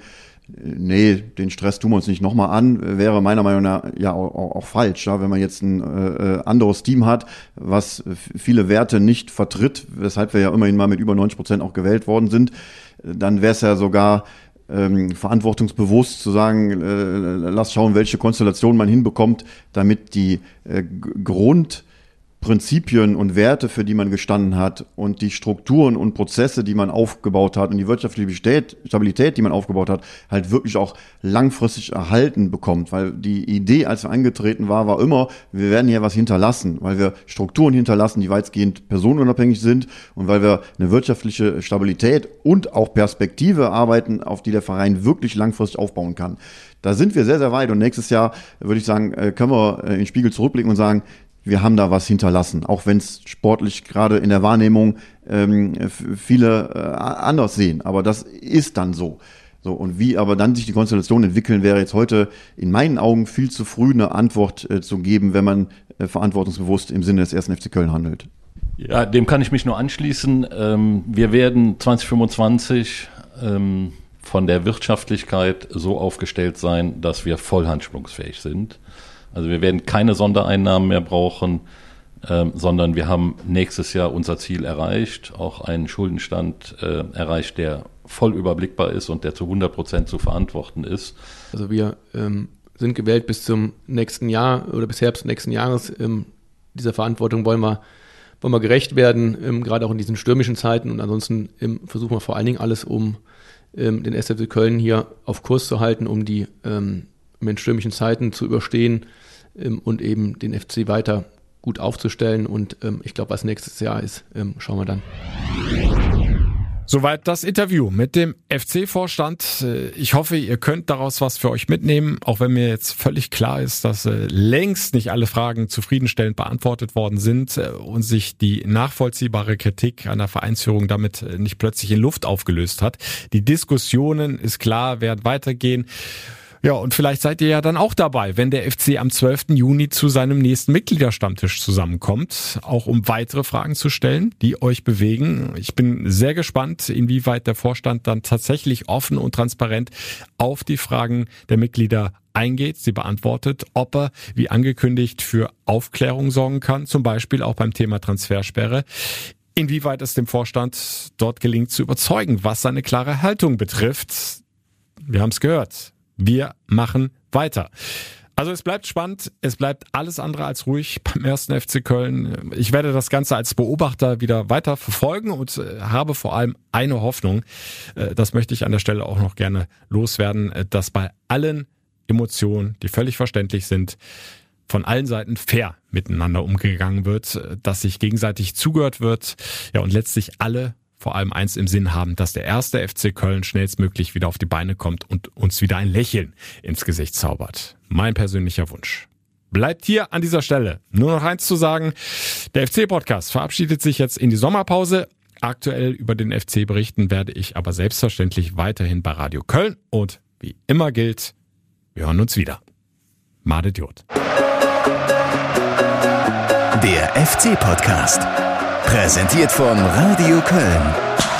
nee, den Stress tun wir uns nicht nochmal an, wäre meiner Meinung nach ja auch falsch. Ja? Wenn man jetzt ein anderes Team hat, was viele Werte nicht vertritt, weshalb wir ja immerhin mal mit über 90% auch gewählt worden sind, dann wäre es ja sogar verantwortungsbewusst zu sagen, lass schauen, welche Konstellation man hinbekommt, damit die Grundprinzipien und Werte, für die man gestanden hat und die Strukturen und Prozesse, die man aufgebaut hat und die wirtschaftliche Stabilität, die man aufgebaut hat, halt wirklich auch langfristig erhalten bekommt. Weil die Idee, als wir angetreten war immer, wir werden hier was hinterlassen, weil wir Strukturen hinterlassen, die weitgehend personenunabhängig sind und weil wir eine wirtschaftliche Stabilität und auch Perspektive arbeiten, auf die der Verein wirklich langfristig aufbauen kann. Da sind wir sehr, sehr weit und nächstes Jahr, würde ich sagen, können wir in den Spiegel zurückblicken und sagen, wir haben da was hinterlassen, auch wenn es sportlich gerade in der Wahrnehmung viele anders sehen. Aber das ist dann so. Und wie aber dann sich die Konstellation entwickeln, wäre jetzt heute in meinen Augen viel zu früh eine Antwort zu geben, wenn man verantwortungsbewusst im Sinne des 1. FC Köln handelt. Ja, dem kann ich mich nur anschließen. Wir werden 2025 von der Wirtschaftlichkeit so aufgestellt sein, dass wir voll handlungsfähig sind. Also wir werden keine Sondereinnahmen mehr brauchen, sondern wir haben nächstes Jahr unser Ziel erreicht, auch einen Schuldenstand erreicht, der voll überblickbar ist und der zu 100% zu verantworten ist. Also wir sind gewählt bis zum nächsten Jahr oder bis Herbst nächsten Jahres. Dieser Verantwortung wollen wir gerecht werden, gerade auch in diesen stürmischen Zeiten. Und ansonsten versuchen wir vor allen Dingen alles, um den SFC Köln hier auf Kurs zu halten, um die in stürmischen Zeiten zu überstehen und eben den FC weiter gut aufzustellen. Und ich glaube, was nächstes Jahr ist, schauen wir dann. Soweit das Interview mit dem FC-Vorstand. Ich hoffe, ihr könnt daraus was für euch mitnehmen, auch wenn mir jetzt völlig klar ist, dass längst nicht alle Fragen zufriedenstellend beantwortet worden sind und sich die nachvollziehbare Kritik an der Vereinsführung damit nicht plötzlich in Luft aufgelöst hat. Die Diskussionen, ist klar, werden weitergehen. Ja, und vielleicht seid ihr ja dann auch dabei, wenn der FC am 12. Juni zu seinem nächsten Mitgliederstammtisch zusammenkommt, auch um weitere Fragen zu stellen, die euch bewegen. Ich bin sehr gespannt, inwieweit der Vorstand dann tatsächlich offen und transparent auf die Fragen der Mitglieder eingeht, sie beantwortet, ob er, wie angekündigt, für Aufklärung sorgen kann, zum Beispiel auch beim Thema Transfersperre. Inwieweit es dem Vorstand dort gelingt zu überzeugen, was seine klare Haltung betrifft. Wir haben es gehört. Wir machen weiter. Also es bleibt spannend, es bleibt alles andere als ruhig beim 1. FC Köln. Ich werde das Ganze als Beobachter wieder weiter verfolgen und habe vor allem eine Hoffnung, das möchte ich an der Stelle auch noch gerne loswerden, dass bei allen Emotionen, die völlig verständlich sind, von allen Seiten fair miteinander umgegangen wird, dass sich gegenseitig zugehört wird, ja, und letztlich alle vor allem eins im Sinn haben, dass der 1. FC Köln schnellstmöglich wieder auf die Beine kommt und uns wieder ein Lächeln ins Gesicht zaubert. Mein persönlicher Wunsch. Bleibt hier an dieser Stelle nur noch eins zu sagen. Der FC-Podcast verabschiedet sich jetzt in die Sommerpause. Aktuell über den FC berichten werde ich aber selbstverständlich weiterhin bei Radio Köln. Und wie immer gilt, wir hören uns wieder. Madet Jod. Der FC-Podcast. Präsentiert von Radio Köln.